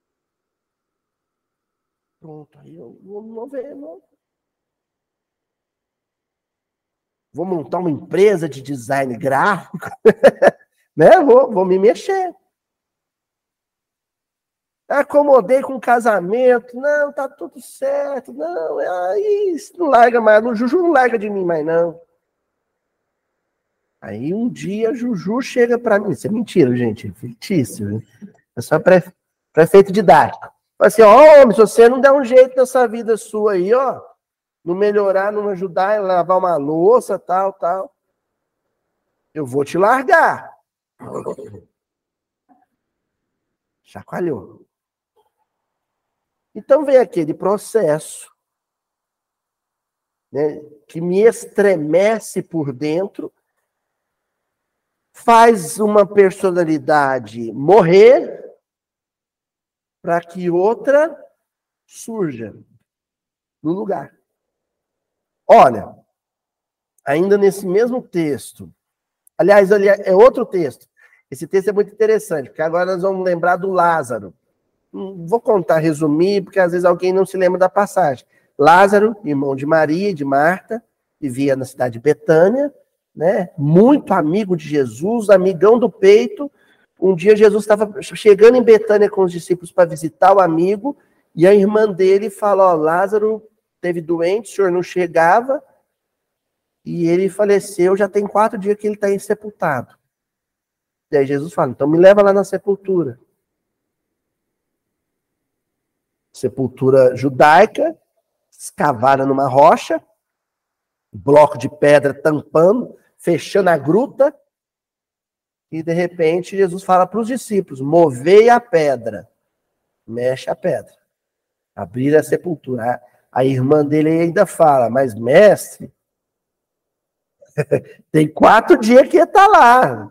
Pronto, aí eu vou, vou ver, não. Vou montar uma empresa de design gráfico, né? Vou, vou me mexer. Acomodei com casamento, não, tá tudo certo, não, aí não larga mais, o Juju não larga de mim mais, não. Aí um dia Juju chega para mim, isso é mentira, gente, é fictício, é só pre, prefeito didático. Fala assim, ó, homem, se você não der um jeito nessa vida sua aí, ó, não melhorar, não ajudar a lavar uma louça, tal, tal, eu vou te largar. Chacoalhou. Então vem aquele processo, né, que me estremece por dentro, faz uma personalidade morrer para que outra surja no lugar. Olha, ainda nesse mesmo texto, aliás, aliás, é outro texto. Esse texto é muito interessante, porque agora nós vamos lembrar do Lázaro. Vou contar, resumir, porque às vezes alguém não se lembra da passagem. Lázaro, irmão de Maria e de Marta, vivia na cidade de Betânia, né? Muito amigo de Jesus, amigão do peito. Um dia Jesus estava chegando em Betânia com os discípulos para visitar o amigo, e a irmã dele falou, ó, Lázaro teve doente, o senhor não chegava, e ele faleceu, já tem quatro dias que ele está sepultado. E aí Jesus fala, então me leva lá na sepultura. Sepultura judaica, escavada numa rocha, bloco de pedra tampando, fechando a gruta, e de repente Jesus fala para os discípulos, movei a pedra, mexe a pedra, abrir a sepultura. A irmã dele ainda fala, mas mestre, tem quatro dias que ele está lá.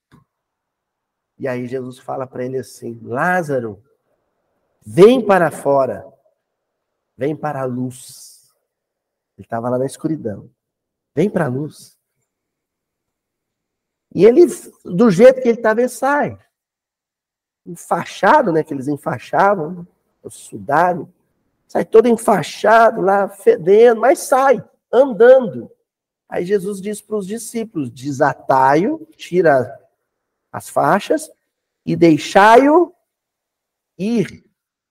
E aí Jesus fala para ele assim, Lázaro, vem para fora, vem para a luz. Ele estava lá na escuridão. Vem para a luz. E ele, do jeito que ele estava, ele sai. Enfaixado, né? Que eles enfaixavam. o sudário, sai todo enfaixado lá, fedendo, mas sai, andando. Aí Jesus diz para os discípulos, desatai-o, tira as faixas e deixai-o ir.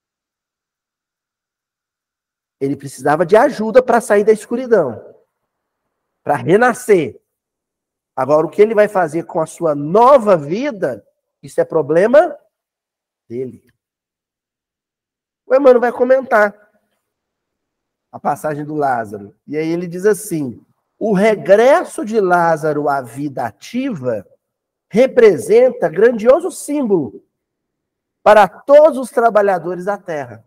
Ele precisava de ajuda para sair da escuridão, para renascer. Agora, o que ele vai fazer com a sua nova vida, isso é problema dele. O Emmanuel vai comentar a passagem do Lázaro. E aí ele diz assim, o regresso de Lázaro à vida ativa representa grandioso símbolo para todos os trabalhadores da terra.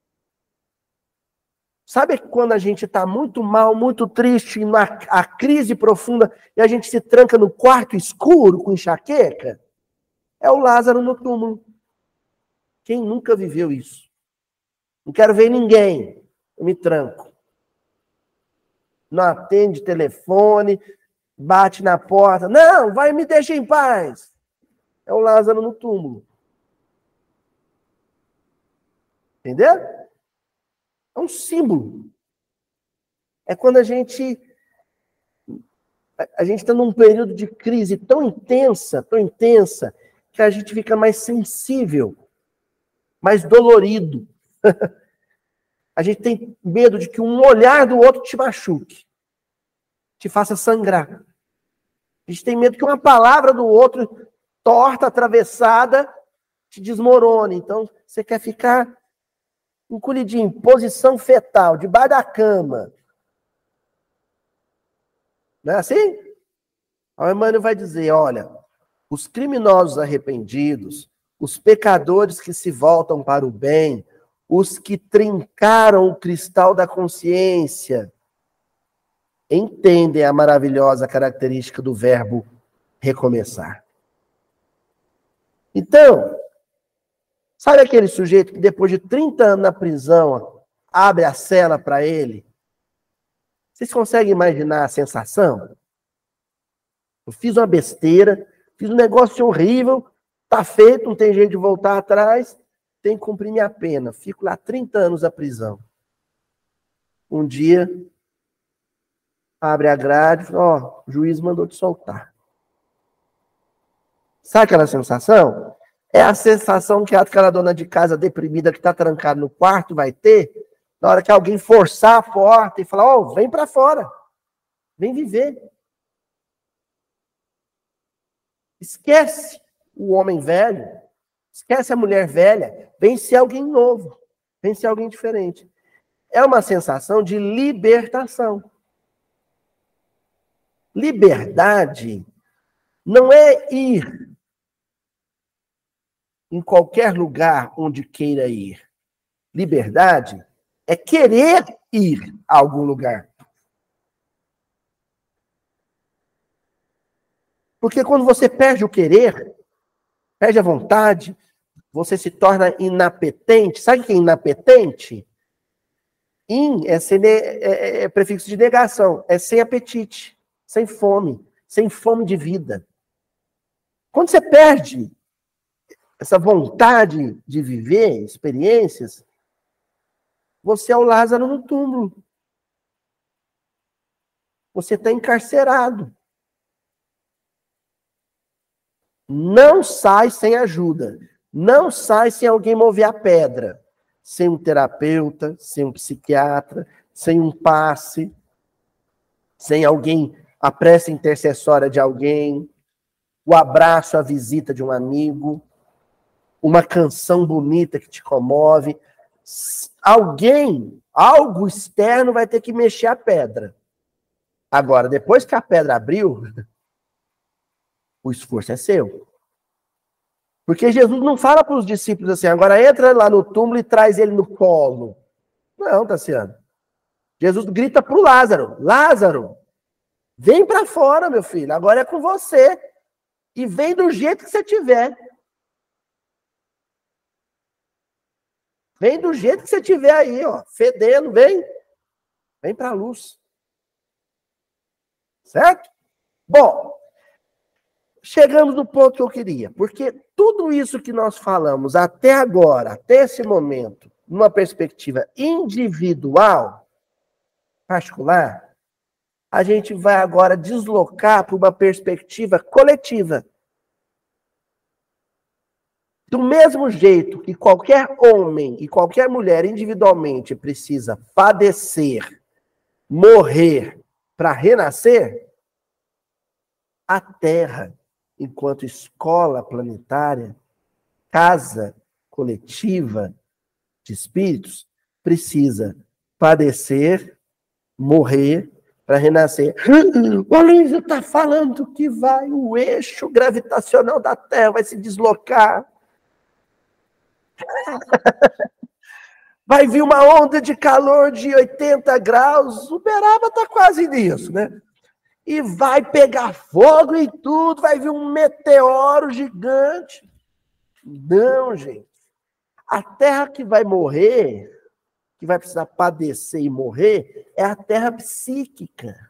Sabe quando a gente está muito mal, muito triste, na a crise profunda, e a gente se tranca no quarto escuro com enxaqueca? É o Lázaro no túmulo. Quem nunca viveu isso? Não quero ver ninguém. Eu me tranco. Não atende telefone, bate na porta. Não, vai me deixa em paz. É o Lázaro no túmulo. Entendeu? É um símbolo. É quando a gente a gente está num período de crise tão intensa, tão intensa, que a gente fica mais sensível, mais dolorido. A gente tem medo de que um olhar do outro te machuque, te faça sangrar. A gente tem medo que uma palavra do outro, torta, atravessada, te desmorone. Então, você quer ficar encolhidinho, em posição fetal, debaixo da cama. Não é assim? O Emmanuel vai dizer, olha, os criminosos arrependidos, os pecadores que se voltam para o bem, os que trincaram o cristal da consciência, entendem a maravilhosa característica do verbo recomeçar. Então, sabe aquele sujeito que depois de trinta anos na prisão, abre a cela para ele? Vocês conseguem imaginar a sensação? Eu fiz uma besteira, fiz um negócio horrível, tá feito, não tem jeito de voltar atrás, tenho que cumprir minha pena. Fico lá trinta anos na prisão. Um dia, abre a grade e fala, ó, o juiz mandou te soltar. Sabe aquela sensação? É a sensação que aquela dona de casa deprimida que está trancada no quarto vai ter na hora que alguém forçar a porta e falar, ó, oh, vem para fora, vem viver. Esquece o homem velho, esquece a mulher velha, vem ser alguém novo, vem ser alguém diferente. É uma sensação de libertação. Liberdade não é ir em qualquer lugar onde queira ir. Liberdade é querer ir a algum lugar. Porque quando você perde o querer, perde a vontade, você se torna inapetente. Sabe o que é inapetente? In é, sem, é, é prefixo de negação, é sem apetite, sem fome, sem fome de vida. Quando você perde essa vontade de viver experiências, você é o Lázaro no túmulo. Você está encarcerado. Não sai sem ajuda. Não sai sem alguém mover a pedra. Sem um terapeuta, sem um psiquiatra, sem um passe, sem alguém, a prece intercessória de alguém, o abraço, a visita de um amigo, uma canção bonita que te comove. Alguém, algo externo vai ter que mexer a pedra. Agora, depois que a pedra abriu, o esforço é seu. Porque Jesus não fala para os discípulos assim, agora entra lá no túmulo e traz ele no colo. Não, Tassiano. Jesus grita para o Lázaro, Lázaro, vem para fora, meu filho, agora é com você. E vem do jeito que você tiver. Vem do jeito que você tiver aí, ó, fedendo, vem. Vem para a luz. Certo? Bom, chegamos no ponto que eu queria, porque tudo isso que nós falamos até agora, até esse momento, numa perspectiva individual, particular, a gente vai agora deslocar para uma perspectiva coletiva. Do mesmo jeito que qualquer homem e qualquer mulher individualmente precisa padecer, morrer para renascer, a Terra, enquanto escola planetária, casa coletiva de espíritos, precisa padecer, morrer para renascer. O Aloysio está falando que vai, o eixo gravitacional da Terra vai se deslocar. Vai vir uma onda de calor de oitenta graus, Uberaba está quase nisso, né? E vai pegar fogo e tudo, vai vir um meteoro gigante. Não, gente. A Terra que vai morrer, que vai precisar padecer e morrer, é a Terra psíquica.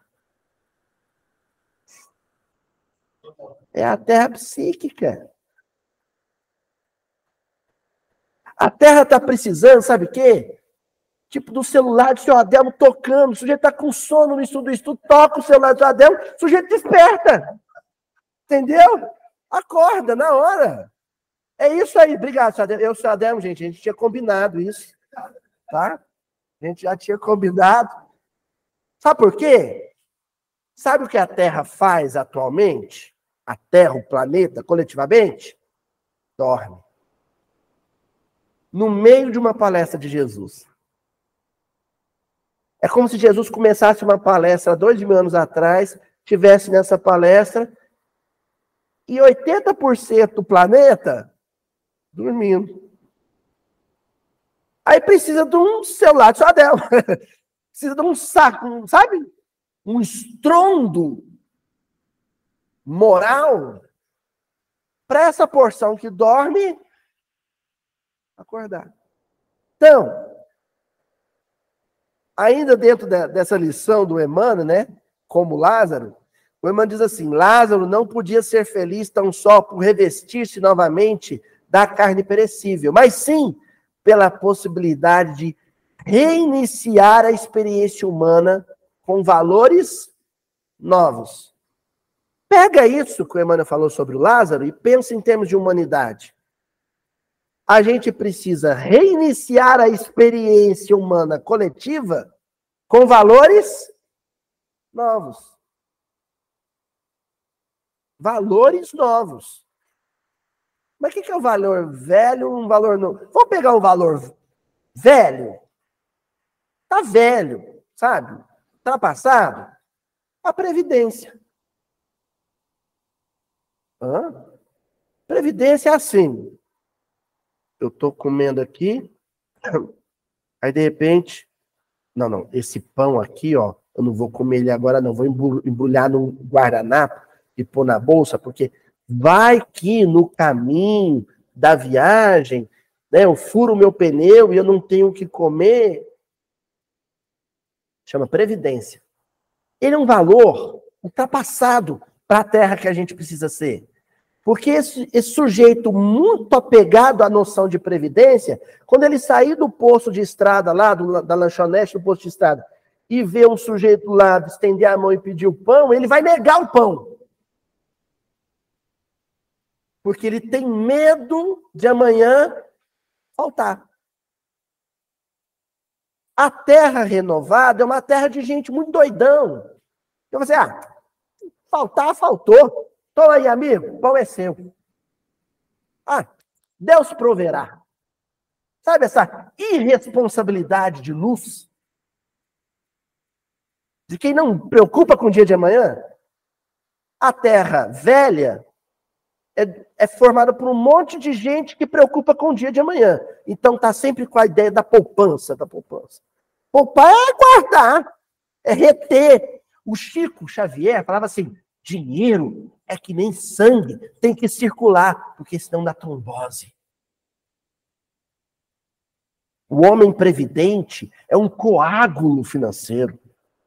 É a Terra psíquica. A Terra está precisando, sabe o quê? Tipo do celular do seu Adelmo tocando, o sujeito está com sono no estudo, estudo, toca o celular do seu Adelmo, o sujeito desperta. Entendeu? Acorda na hora. É isso aí, obrigado, seu Adelmo. Eu, seu Adelmo, gente, a gente tinha combinado isso, tá? A gente já tinha combinado. Sabe por quê? Sabe o que a Terra faz atualmente? A Terra, o planeta, coletivamente? Dorme. No meio de uma palestra de Jesus. É como se Jesus começasse uma palestra dois mil anos atrás, tivesse nessa palestra, e oitenta por cento do planeta dormindo. Aí precisa de um celular de Adelmo. Precisa de um saco, sabe? Um estrondo moral para essa porção que dorme acordar. Então, ainda dentro de, dessa lição do Emmanuel, né? Como Lázaro, o Emmanuel diz assim: Lázaro não podia ser feliz tão só por revestir-se novamente da carne perecível, mas sim pela possibilidade de reiniciar a experiência humana com valores novos. Pega isso que o Emmanuel falou sobre o Lázaro e pensa em termos de humanidade. A gente precisa reiniciar a experiência humana coletiva com valores novos. Valores novos. Mas o que é o valor velho e um valor novo? Vamos pegar um valor velho? Tá velho, sabe? Tá passado? A Previdência. Hã? Previdência é assim. Eu tô comendo aqui, aí de repente, não, não, esse pão aqui, ó, eu não vou comer ele agora não, vou embrulhar num guardanapo e pôr na bolsa, porque vai que no caminho da viagem, né, eu furo o meu pneu e eu não tenho o que comer. Chama Previdência. Ele é um valor ultrapassado para a terra que a gente precisa ser. Porque esse, esse sujeito muito apegado à noção de previdência, quando ele sair do posto de estrada lá, do, da lanchonete do posto de estrada, e ver um sujeito lá estender a mão e pedir o pão, ele vai negar o pão. Porque ele tem medo de amanhã faltar. A terra renovada é uma terra de gente muito doidão. Então você, ah, faltar, faltou. Toma aí, amigo, o pão é seu. Ah, Deus proverá. Sabe essa irresponsabilidade de luz? De quem não preocupa com o dia de amanhã? A terra velha é, é formada por um monte de gente que preocupa com o dia de amanhã. Então está sempre com a ideia da poupança, da poupança. Poupar é guardar, é reter. O Chico Xavier falava assim, dinheiro é que nem sangue, tem que circular, porque senão dá trombose. O homem previdente é um coágulo financeiro.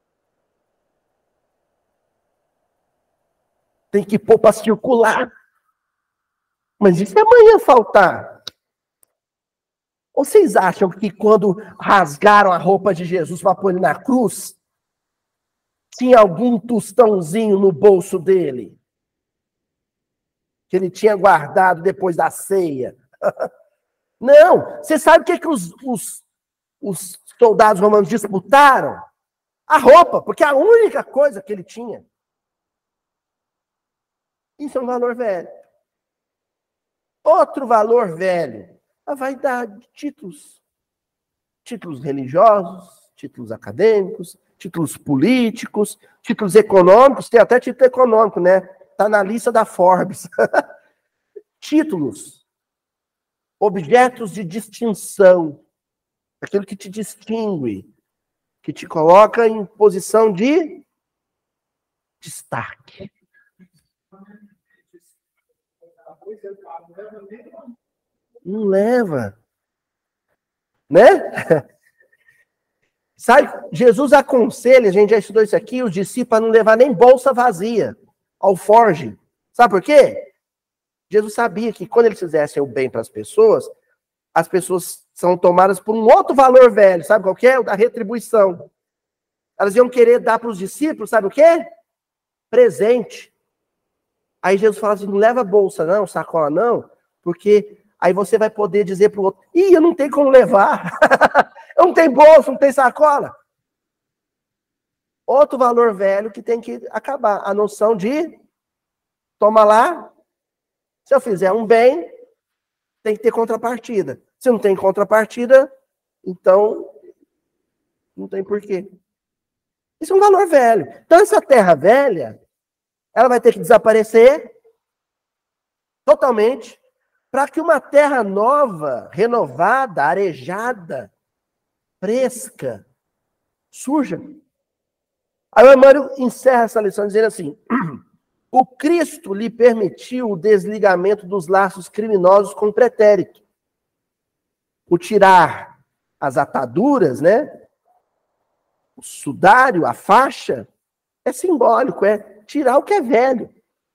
Tem que pôr para circular. Mas e se amanhã faltar? Ou vocês acham que quando rasgaram a roupa de Jesus para pôr ele na cruz, tinha algum tostãozinho no bolso dele? Que ele tinha guardado depois da ceia? Não! Você sabe o que, que os, os, os soldados romanos disputaram? A roupa, porque é a única coisa que ele tinha. Isso é um valor velho. Outro valor velho, a vaidade de títulos. Títulos religiosos, títulos acadêmicos, títulos políticos, títulos econômicos, tem até título econômico, né? Está na lista da Forbes. Títulos, objetos de distinção, aquilo que te distingue, que te coloca em posição de destaque. Não leva. Né? Sabe, Jesus aconselha, a gente já estudou isso aqui, os discípulos a não levar nem bolsa vazia ao forge. Sabe por quê? Jesus sabia que quando eles fizessem o bem para as pessoas, as pessoas são tomadas por um outro valor velho. Sabe qual que é? O da retribuição. Elas iam querer dar para os discípulos, sabe o quê? Presente. Aí Jesus fala assim, não leva bolsa não, sacola não, porque aí você vai poder dizer para o outro, ih, eu não tenho como levar. Eu não tenho bolsa, não tenho sacola. Outro valor velho que tem que acabar. A noção de, toma lá, se eu fizer um bem, tem que ter contrapartida. Se não tem contrapartida, então não tem porquê. Isso é um valor velho. Então essa terra velha, ela vai ter que desaparecer totalmente para que uma terra nova, renovada, arejada, fresca, surja. Aí o Emmanuel encerra essa lição dizendo assim, o Cristo lhe permitiu o desligamento dos laços criminosos com o pretérito. O tirar as ataduras, né? O sudário, a faixa, é simbólico, é tirar o que é velho.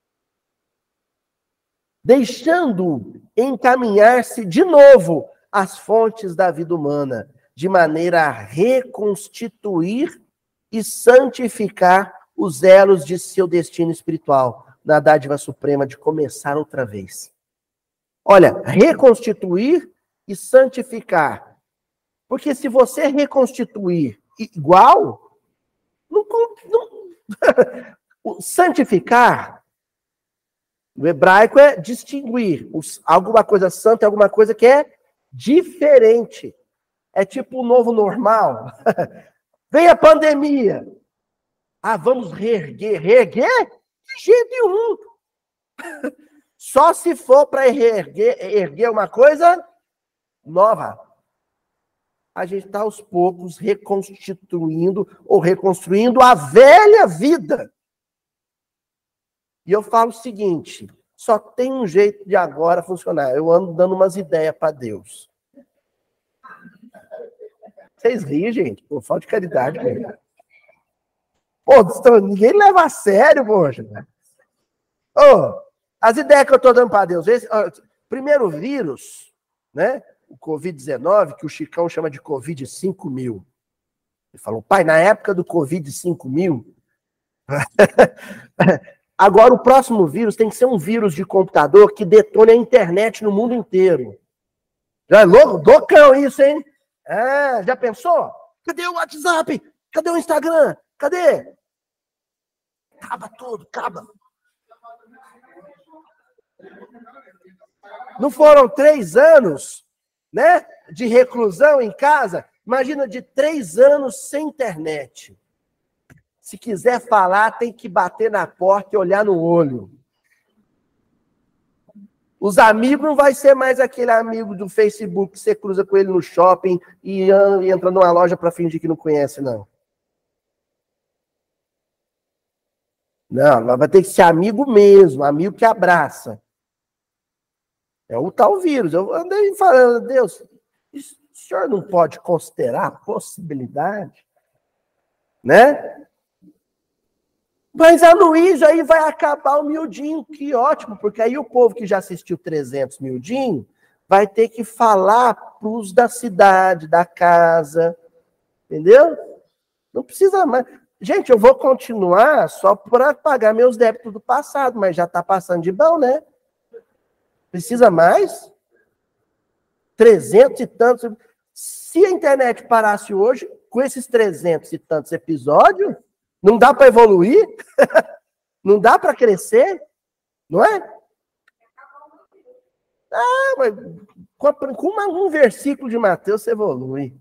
Deixando encaminhar-se de novo às fontes da vida humana, de maneira a reconstituir e santificar os elos de seu destino espiritual, na dádiva suprema de começar outra vez. Olha, reconstituir e santificar. Porque se você reconstituir igual, não, não, santificar, no hebraico é distinguir. Alguma coisa santa é alguma coisa que é diferente. É tipo o novo normal. Vem a pandemia. Ah, vamos reerguer. Reerguer? De jeito nenhum. Só se for para reerguer erguer uma coisa nova. A gente está aos poucos reconstituindo ou reconstruindo a velha vida. E eu falo o seguinte, só tem um jeito de agora funcionar. Eu ando dando umas ideias para Deus. Vocês riem, gente. Pô, falta de caridade. Cara. Pô, ninguém leva a sério, poxa. Ô, as ideias que eu estou dando para Deus. Esse, ó, primeiro vírus, né? O covid dezenove, que o Chicão chama de covid cinco mil. Ele falou, pai, na época do covid cinco mil... Agora, o próximo vírus tem que ser um vírus de computador que detone a internet no mundo inteiro. Já é louco? Docão isso, hein? É, já pensou? Cadê o WhatsApp? Cadê o Instagram? Cadê? Acaba tudo, acaba. Não foram três anos, né, de reclusão em casa? Imagina, de três anos sem internet. Se quiser falar, tem que bater na porta e olhar no olho. Os amigos não vai ser mais aquele amigo do Facebook que você cruza com ele no shopping e entra numa loja para fingir que não conhece, não. Não, vai ter que ser amigo mesmo, amigo que abraça. É o tal vírus. Eu andei falando, Deus, o senhor não pode considerar a possibilidade, né? Mas a Luísa aí vai acabar o miudinho, que ótimo, porque aí o povo que já assistiu trezentos miudinho vai ter que falar para os da cidade, da casa, entendeu? Não precisa mais. Gente, eu vou continuar só para pagar meus débitos do passado, mas já está passando de bom, né? Precisa mais? Trezentos e tantos. Se a internet parasse hoje, com esses trezentos e tantos episódios, não dá para evoluir? Não dá para crescer? Não é? Ah, mas com, com uma, um versículo de Mateus você evolui.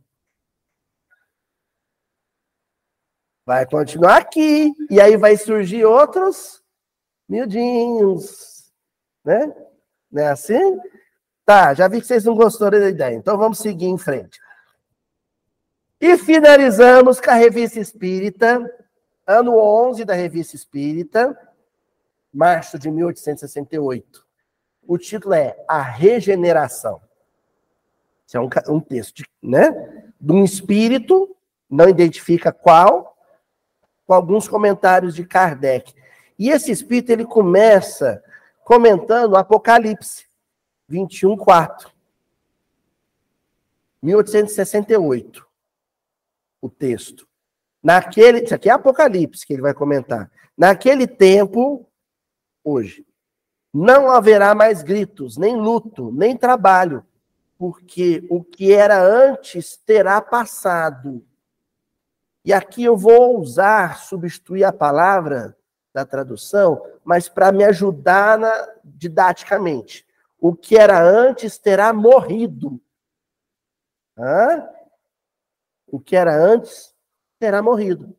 Vai continuar aqui. E aí vai surgir outros miudinhos. Né? Não é assim? Tá, já vi que vocês não gostaram da ideia. Então vamos seguir em frente. E finalizamos com a Revista Espírita, ano onze da Revista Espírita, março de mil oitocentos e sessenta e oito. O título é A Regeneração. Isso é um, um texto, né? De um espírito, não identifica qual, com alguns comentários de Kardec. E esse espírito, ele começa comentando o Apocalipse, vinte e um, quatro. mil oitocentos e sessenta e oito. O texto. Naquele, isso aqui é Apocalipse que ele vai comentar. Naquele tempo, hoje, não haverá mais gritos, nem luto, nem trabalho, porque o que era antes terá passado. E aqui eu vou usar, substituir a palavra da tradução, mas para me ajudar na, didaticamente. O que era antes terá morrido. Hã? O que era antes terá morrido.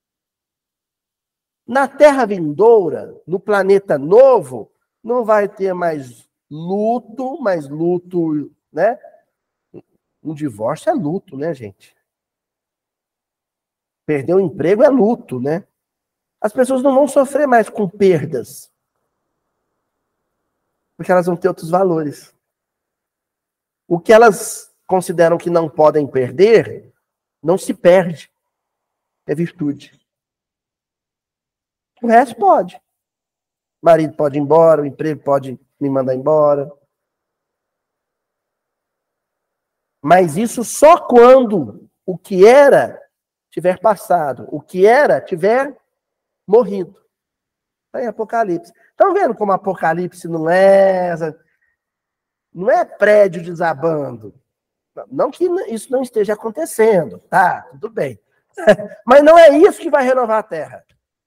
Na Terra vindoura, no planeta novo, não vai ter mais luto, mais luto, né? Um divórcio é luto, né, gente? Perder o emprego é luto, né? As pessoas não vão sofrer mais com perdas. Porque elas vão ter outros valores. O que elas consideram que não podem perder, não se perde. É virtude. O resto pode. O marido pode ir embora, o emprego pode me mandar embora. Mas isso só quando o que era tiver passado, o que era tiver morrido. Está em Apocalipse. Estão vendo como Apocalipse não é, não é prédio desabando? Não que isso não esteja acontecendo, tá? Tudo bem. Mas não é isso que vai renovar a Terra.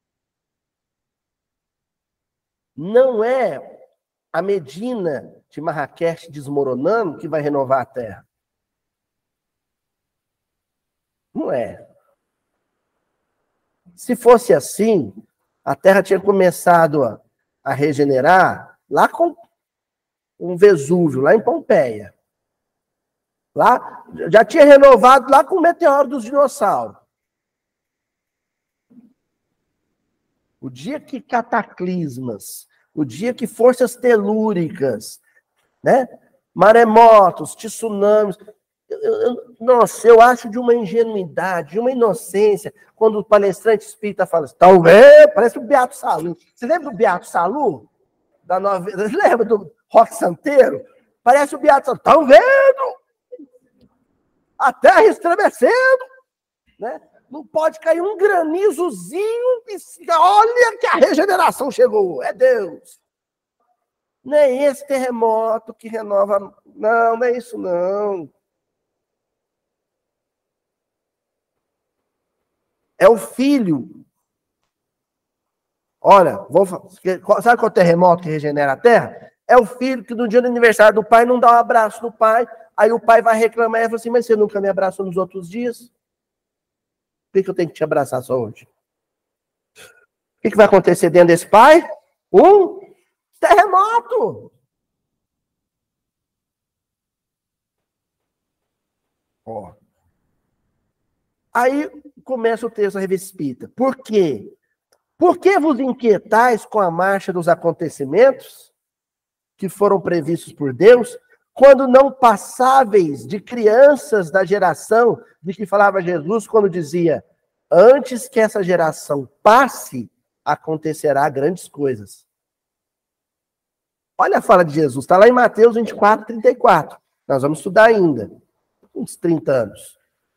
Não é a Medina de Marrakech desmoronando que vai renovar a Terra. Não é. Se fosse assim, a Terra tinha começado a, a regenerar lá com um Vesúvio, lá em Pompeia. Lá, já tinha renovado lá com o meteoro dos dinossauros. O dia que cataclismas, o dia que forças telúricas, né, maremotos, tsunamis, eu, eu, nossa, eu acho de uma ingenuidade, de uma inocência, quando o palestrante espírita fala assim, talvez, parece o Beato Salu. Você lembra do Beato Salu? Da novela, lembra do Roque Santeiro? Parece o Beato Salu. Estão vendo? A terra estremecendo, né? Não pode cair um granizozinho e olha que a regeneração chegou. É Deus. Não é esse terremoto que renova. Não, não é isso, não. É o filho. Olha, vou, sabe qual é o terremoto que regenera a terra? É o filho que no dia do aniversário do pai não dá um abraço no pai. Aí o pai vai reclamar e fala assim, mas você nunca me abraçou nos outros dias? Por que, que eu tenho que te abraçar só hoje? O que, que vai acontecer dentro desse pai? Um terremoto. Ó. Aí começa o texto da Revista Espírita. Por quê? Por que vos inquietais com a marcha dos acontecimentos que foram previstos por Deus, quando não passáveis de crianças da geração de que falava Jesus, quando dizia, antes que essa geração passe, acontecerá grandes coisas. Olha a fala de Jesus, está lá em Mateus vinte e quatro, trinta e quatro. Nós vamos estudar ainda, uns trinta anos.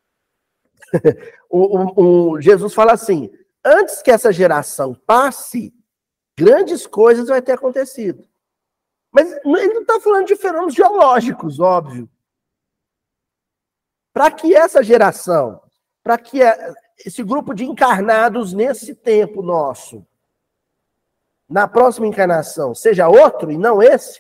o, o, o Jesus fala assim, antes que essa geração passe, grandes coisas vai ter acontecido. Mas ele não está falando de fenômenos geológicos, óbvio. Para que essa geração, para que esse grupo de encarnados nesse tempo nosso, na próxima encarnação, seja outro e não esse,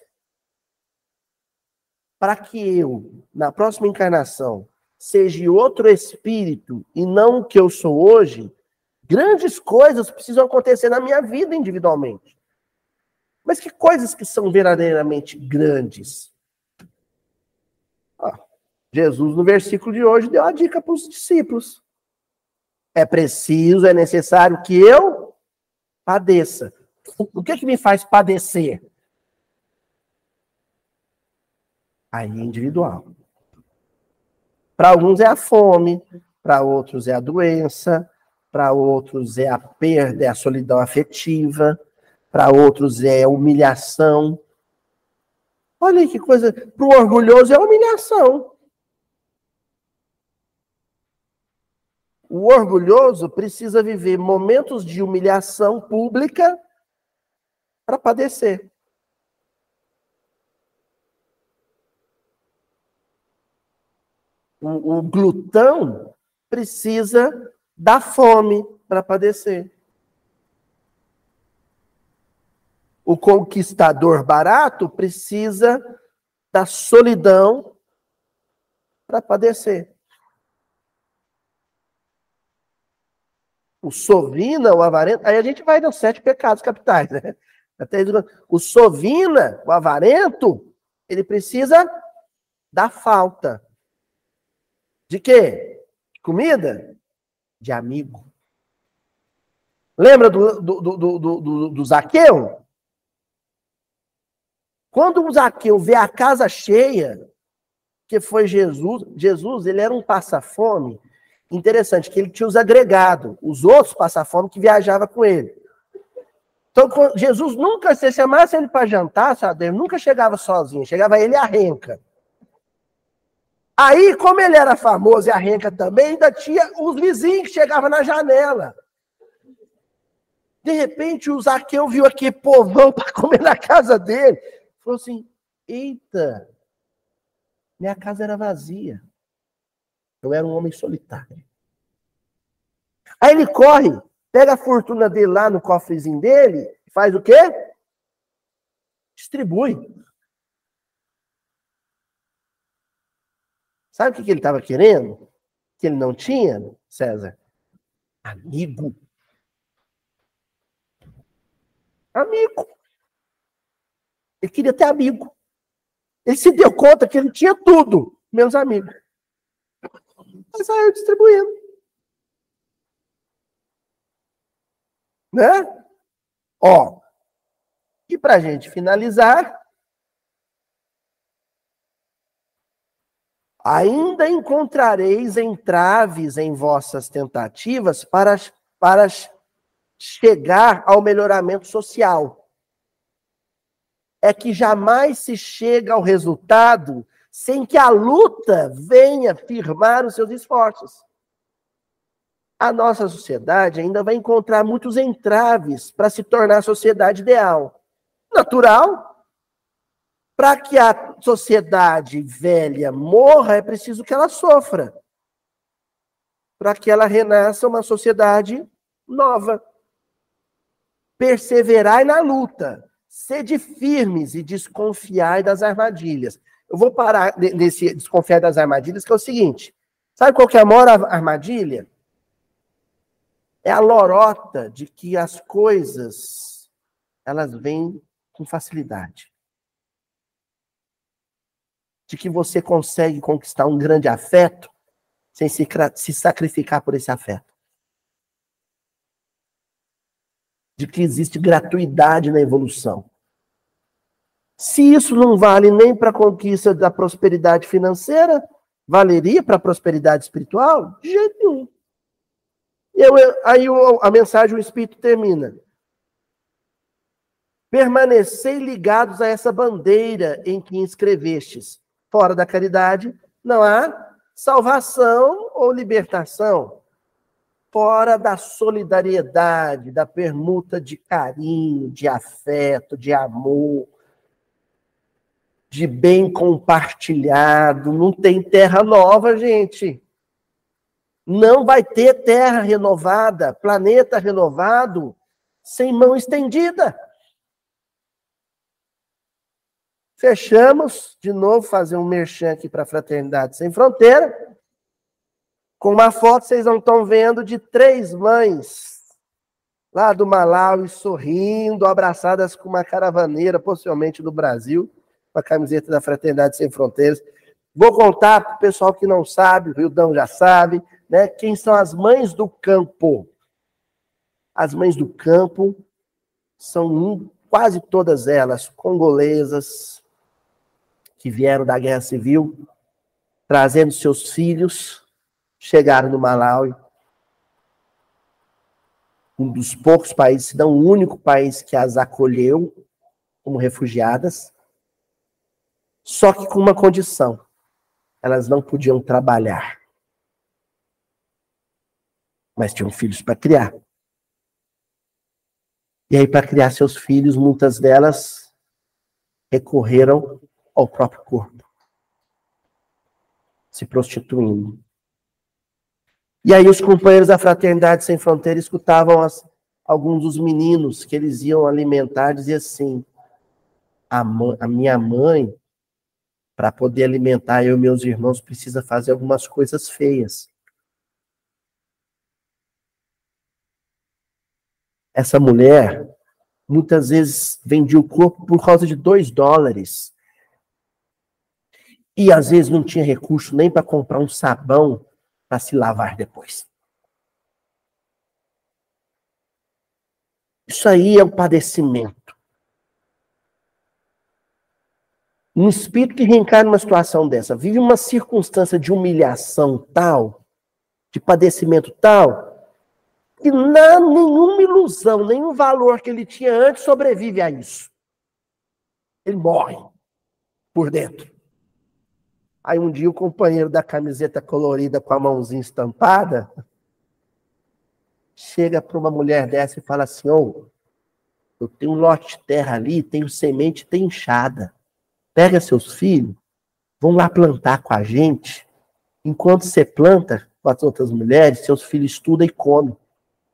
para que eu, na próxima encarnação, seja outro espírito e não o que eu sou hoje, grandes coisas precisam acontecer na minha vida individualmente. Mas que coisas que são verdadeiramente grandes? Ah, Jesus, no versículo de hoje, deu a dica para os discípulos. É preciso, é necessário que eu padeça. O que que me faz padecer? Aí é individual. Para alguns é a fome, para outros é a doença, para outros é a perda, é a solidão afetiva, para outros é a humilhação. Olha aí que coisa, para o orgulhoso é humilhação. O orgulhoso precisa viver momentos de humilhação pública para padecer. O, o glutão precisa da fome para padecer. O conquistador barato precisa da solidão para padecer. O sovina, o avarento, aí a gente vai nos sete pecados capitais, né? Até o sovina, o avarento, ele precisa da falta. De quê? De comida? De amigo. Lembra do, do, do, do, do, do Zaqueu? Quando o Zaqueu vê a casa cheia, que foi Jesus, Jesus, ele era um passa-fome, interessante, que ele tinha os agregados, os outros passa-fome que viajavam com ele. Então, Jesus nunca, se chamasse ele para jantar, sabe, ele nunca chegava sozinho, chegava ele e a renca. Aí, como ele era famoso e a renca também, ainda tinha os vizinhos que chegavam na janela. De repente, o Zaqueu viu aqui povão para comer na casa dele. Falou assim, eita, minha casa era vazia. Eu era um homem solitário. Aí ele corre, pega a fortuna dele lá no cofrezinho dele, faz o quê? Distribui. Sabe o que ele estava querendo? Que ele não tinha, César? Amigo. Amigo. Ele queria ter amigo. Ele se deu conta que ele tinha tudo, meus amigos. Mas saiu distribuindo. Né? Ó. E para a gente finalizar, ainda encontrareis entraves em vossas tentativas para, para chegar ao melhoramento social. É que jamais se chega ao resultado sem que a luta venha firmar os seus esforços. A nossa sociedade ainda vai encontrar muitos entraves para se tornar a sociedade ideal. Natural. Para que a sociedade velha morra, é preciso que ela sofra. Para que ela renasça uma sociedade nova. Perseverai na luta. Sede firmes e desconfiai das armadilhas. Eu vou parar nesse desconfiar das armadilhas, que é o seguinte. Sabe qual que é a maior armadilha? É a lorota de que as coisas, elas vêm com facilidade. De que você consegue conquistar um grande afeto sem se, se sacrificar por esse afeto. De que existe gratuidade na evolução. Se isso não vale nem para a conquista da prosperidade financeira, valeria para a prosperidade espiritual? De jeito nenhum. E eu, aí a mensagem, o Espírito termina. permanecei ligados a essa bandeira em que inscrevestes. Fora da caridade, não há salvação ou libertação. Fora da solidariedade, da permuta de carinho, de afeto, de amor, de bem compartilhado, não tem terra nova, gente. Não vai ter terra renovada, planeta renovado, sem mão estendida. Fechamos, de novo, fazer um merchan aqui para a Fraternidade Sem Fronteira, com uma foto, vocês não estão vendo, de três mães, lá do Malawi, sorrindo, abraçadas com uma caravaneira, possivelmente do Brasil, com a camiseta da Fraternidade Sem Fronteiras. Vou contar para o pessoal que não sabe, o Rildão já sabe, né, quem são as mães do campo. As mães do campo são quase todas elas congolesas, que vieram da Guerra Civil, trazendo seus filhos, chegaram no Malawi, um dos poucos países, se não o único país que as acolheu como refugiadas, só que com uma condição: elas não podiam trabalhar, mas tinham filhos para criar. E aí, para criar seus filhos, muitas delas recorreram ao próprio corpo, se prostituindo. E aí os companheiros da Fraternidade Sem Fronteira escutavam as, alguns dos meninos que eles iam alimentar, diziam assim: a, mãe, a minha mãe, para poder alimentar eu e meus irmãos, precisa fazer algumas coisas feias. Essa mulher, muitas vezes, vendia o corpo por causa de dois dólares. E às vezes não tinha recurso nem para comprar um sabão para se lavar depois. Isso aí é um padecimento. Um espírito que reencarna numa situação dessa, vive uma circunstância de humilhação tal, de padecimento tal, que não, nenhuma ilusão, nenhum valor que ele tinha antes sobrevive a isso. Ele morre por dentro. Aí um dia o companheiro da camiseta colorida com a mãozinha estampada chega para uma mulher dessa e fala assim: ô, eu tenho um lote de terra ali, tenho semente, tem enxada. Pega seus filhos, vão lá plantar com a gente. Enquanto você planta com as outras mulheres, seus filhos estudam e comem. O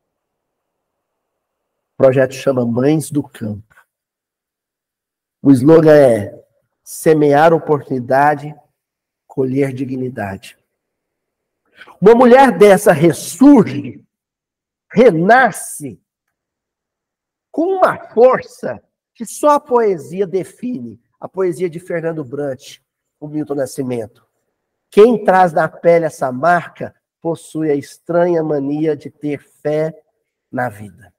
projeto chama Mães do Campo. O slogan é: semear oportunidade, colher dignidade. Uma mulher dessa ressurge, renasce, com uma força que só a poesia define. A poesia de Fernando Brant, o Milton Nascimento. Quem traz na pele essa marca possui a estranha mania de ter fé na vida.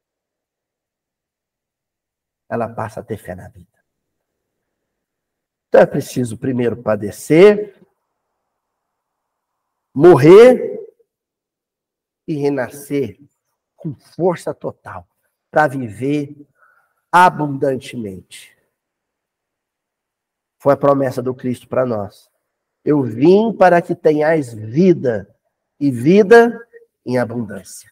Ela passa a ter fé na vida. Então é preciso primeiro padecer, morrer e renascer com força total para viver abundantemente. Foi a promessa do Cristo para nós. Eu vim para que tenhais vida, e vida em abundância.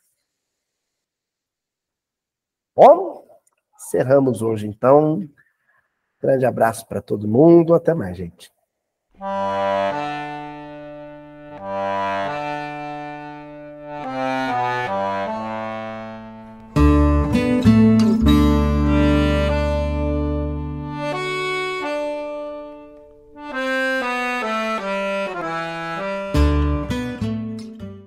Bom, encerramos hoje, então. Grande abraço para todo mundo. Até mais, gente.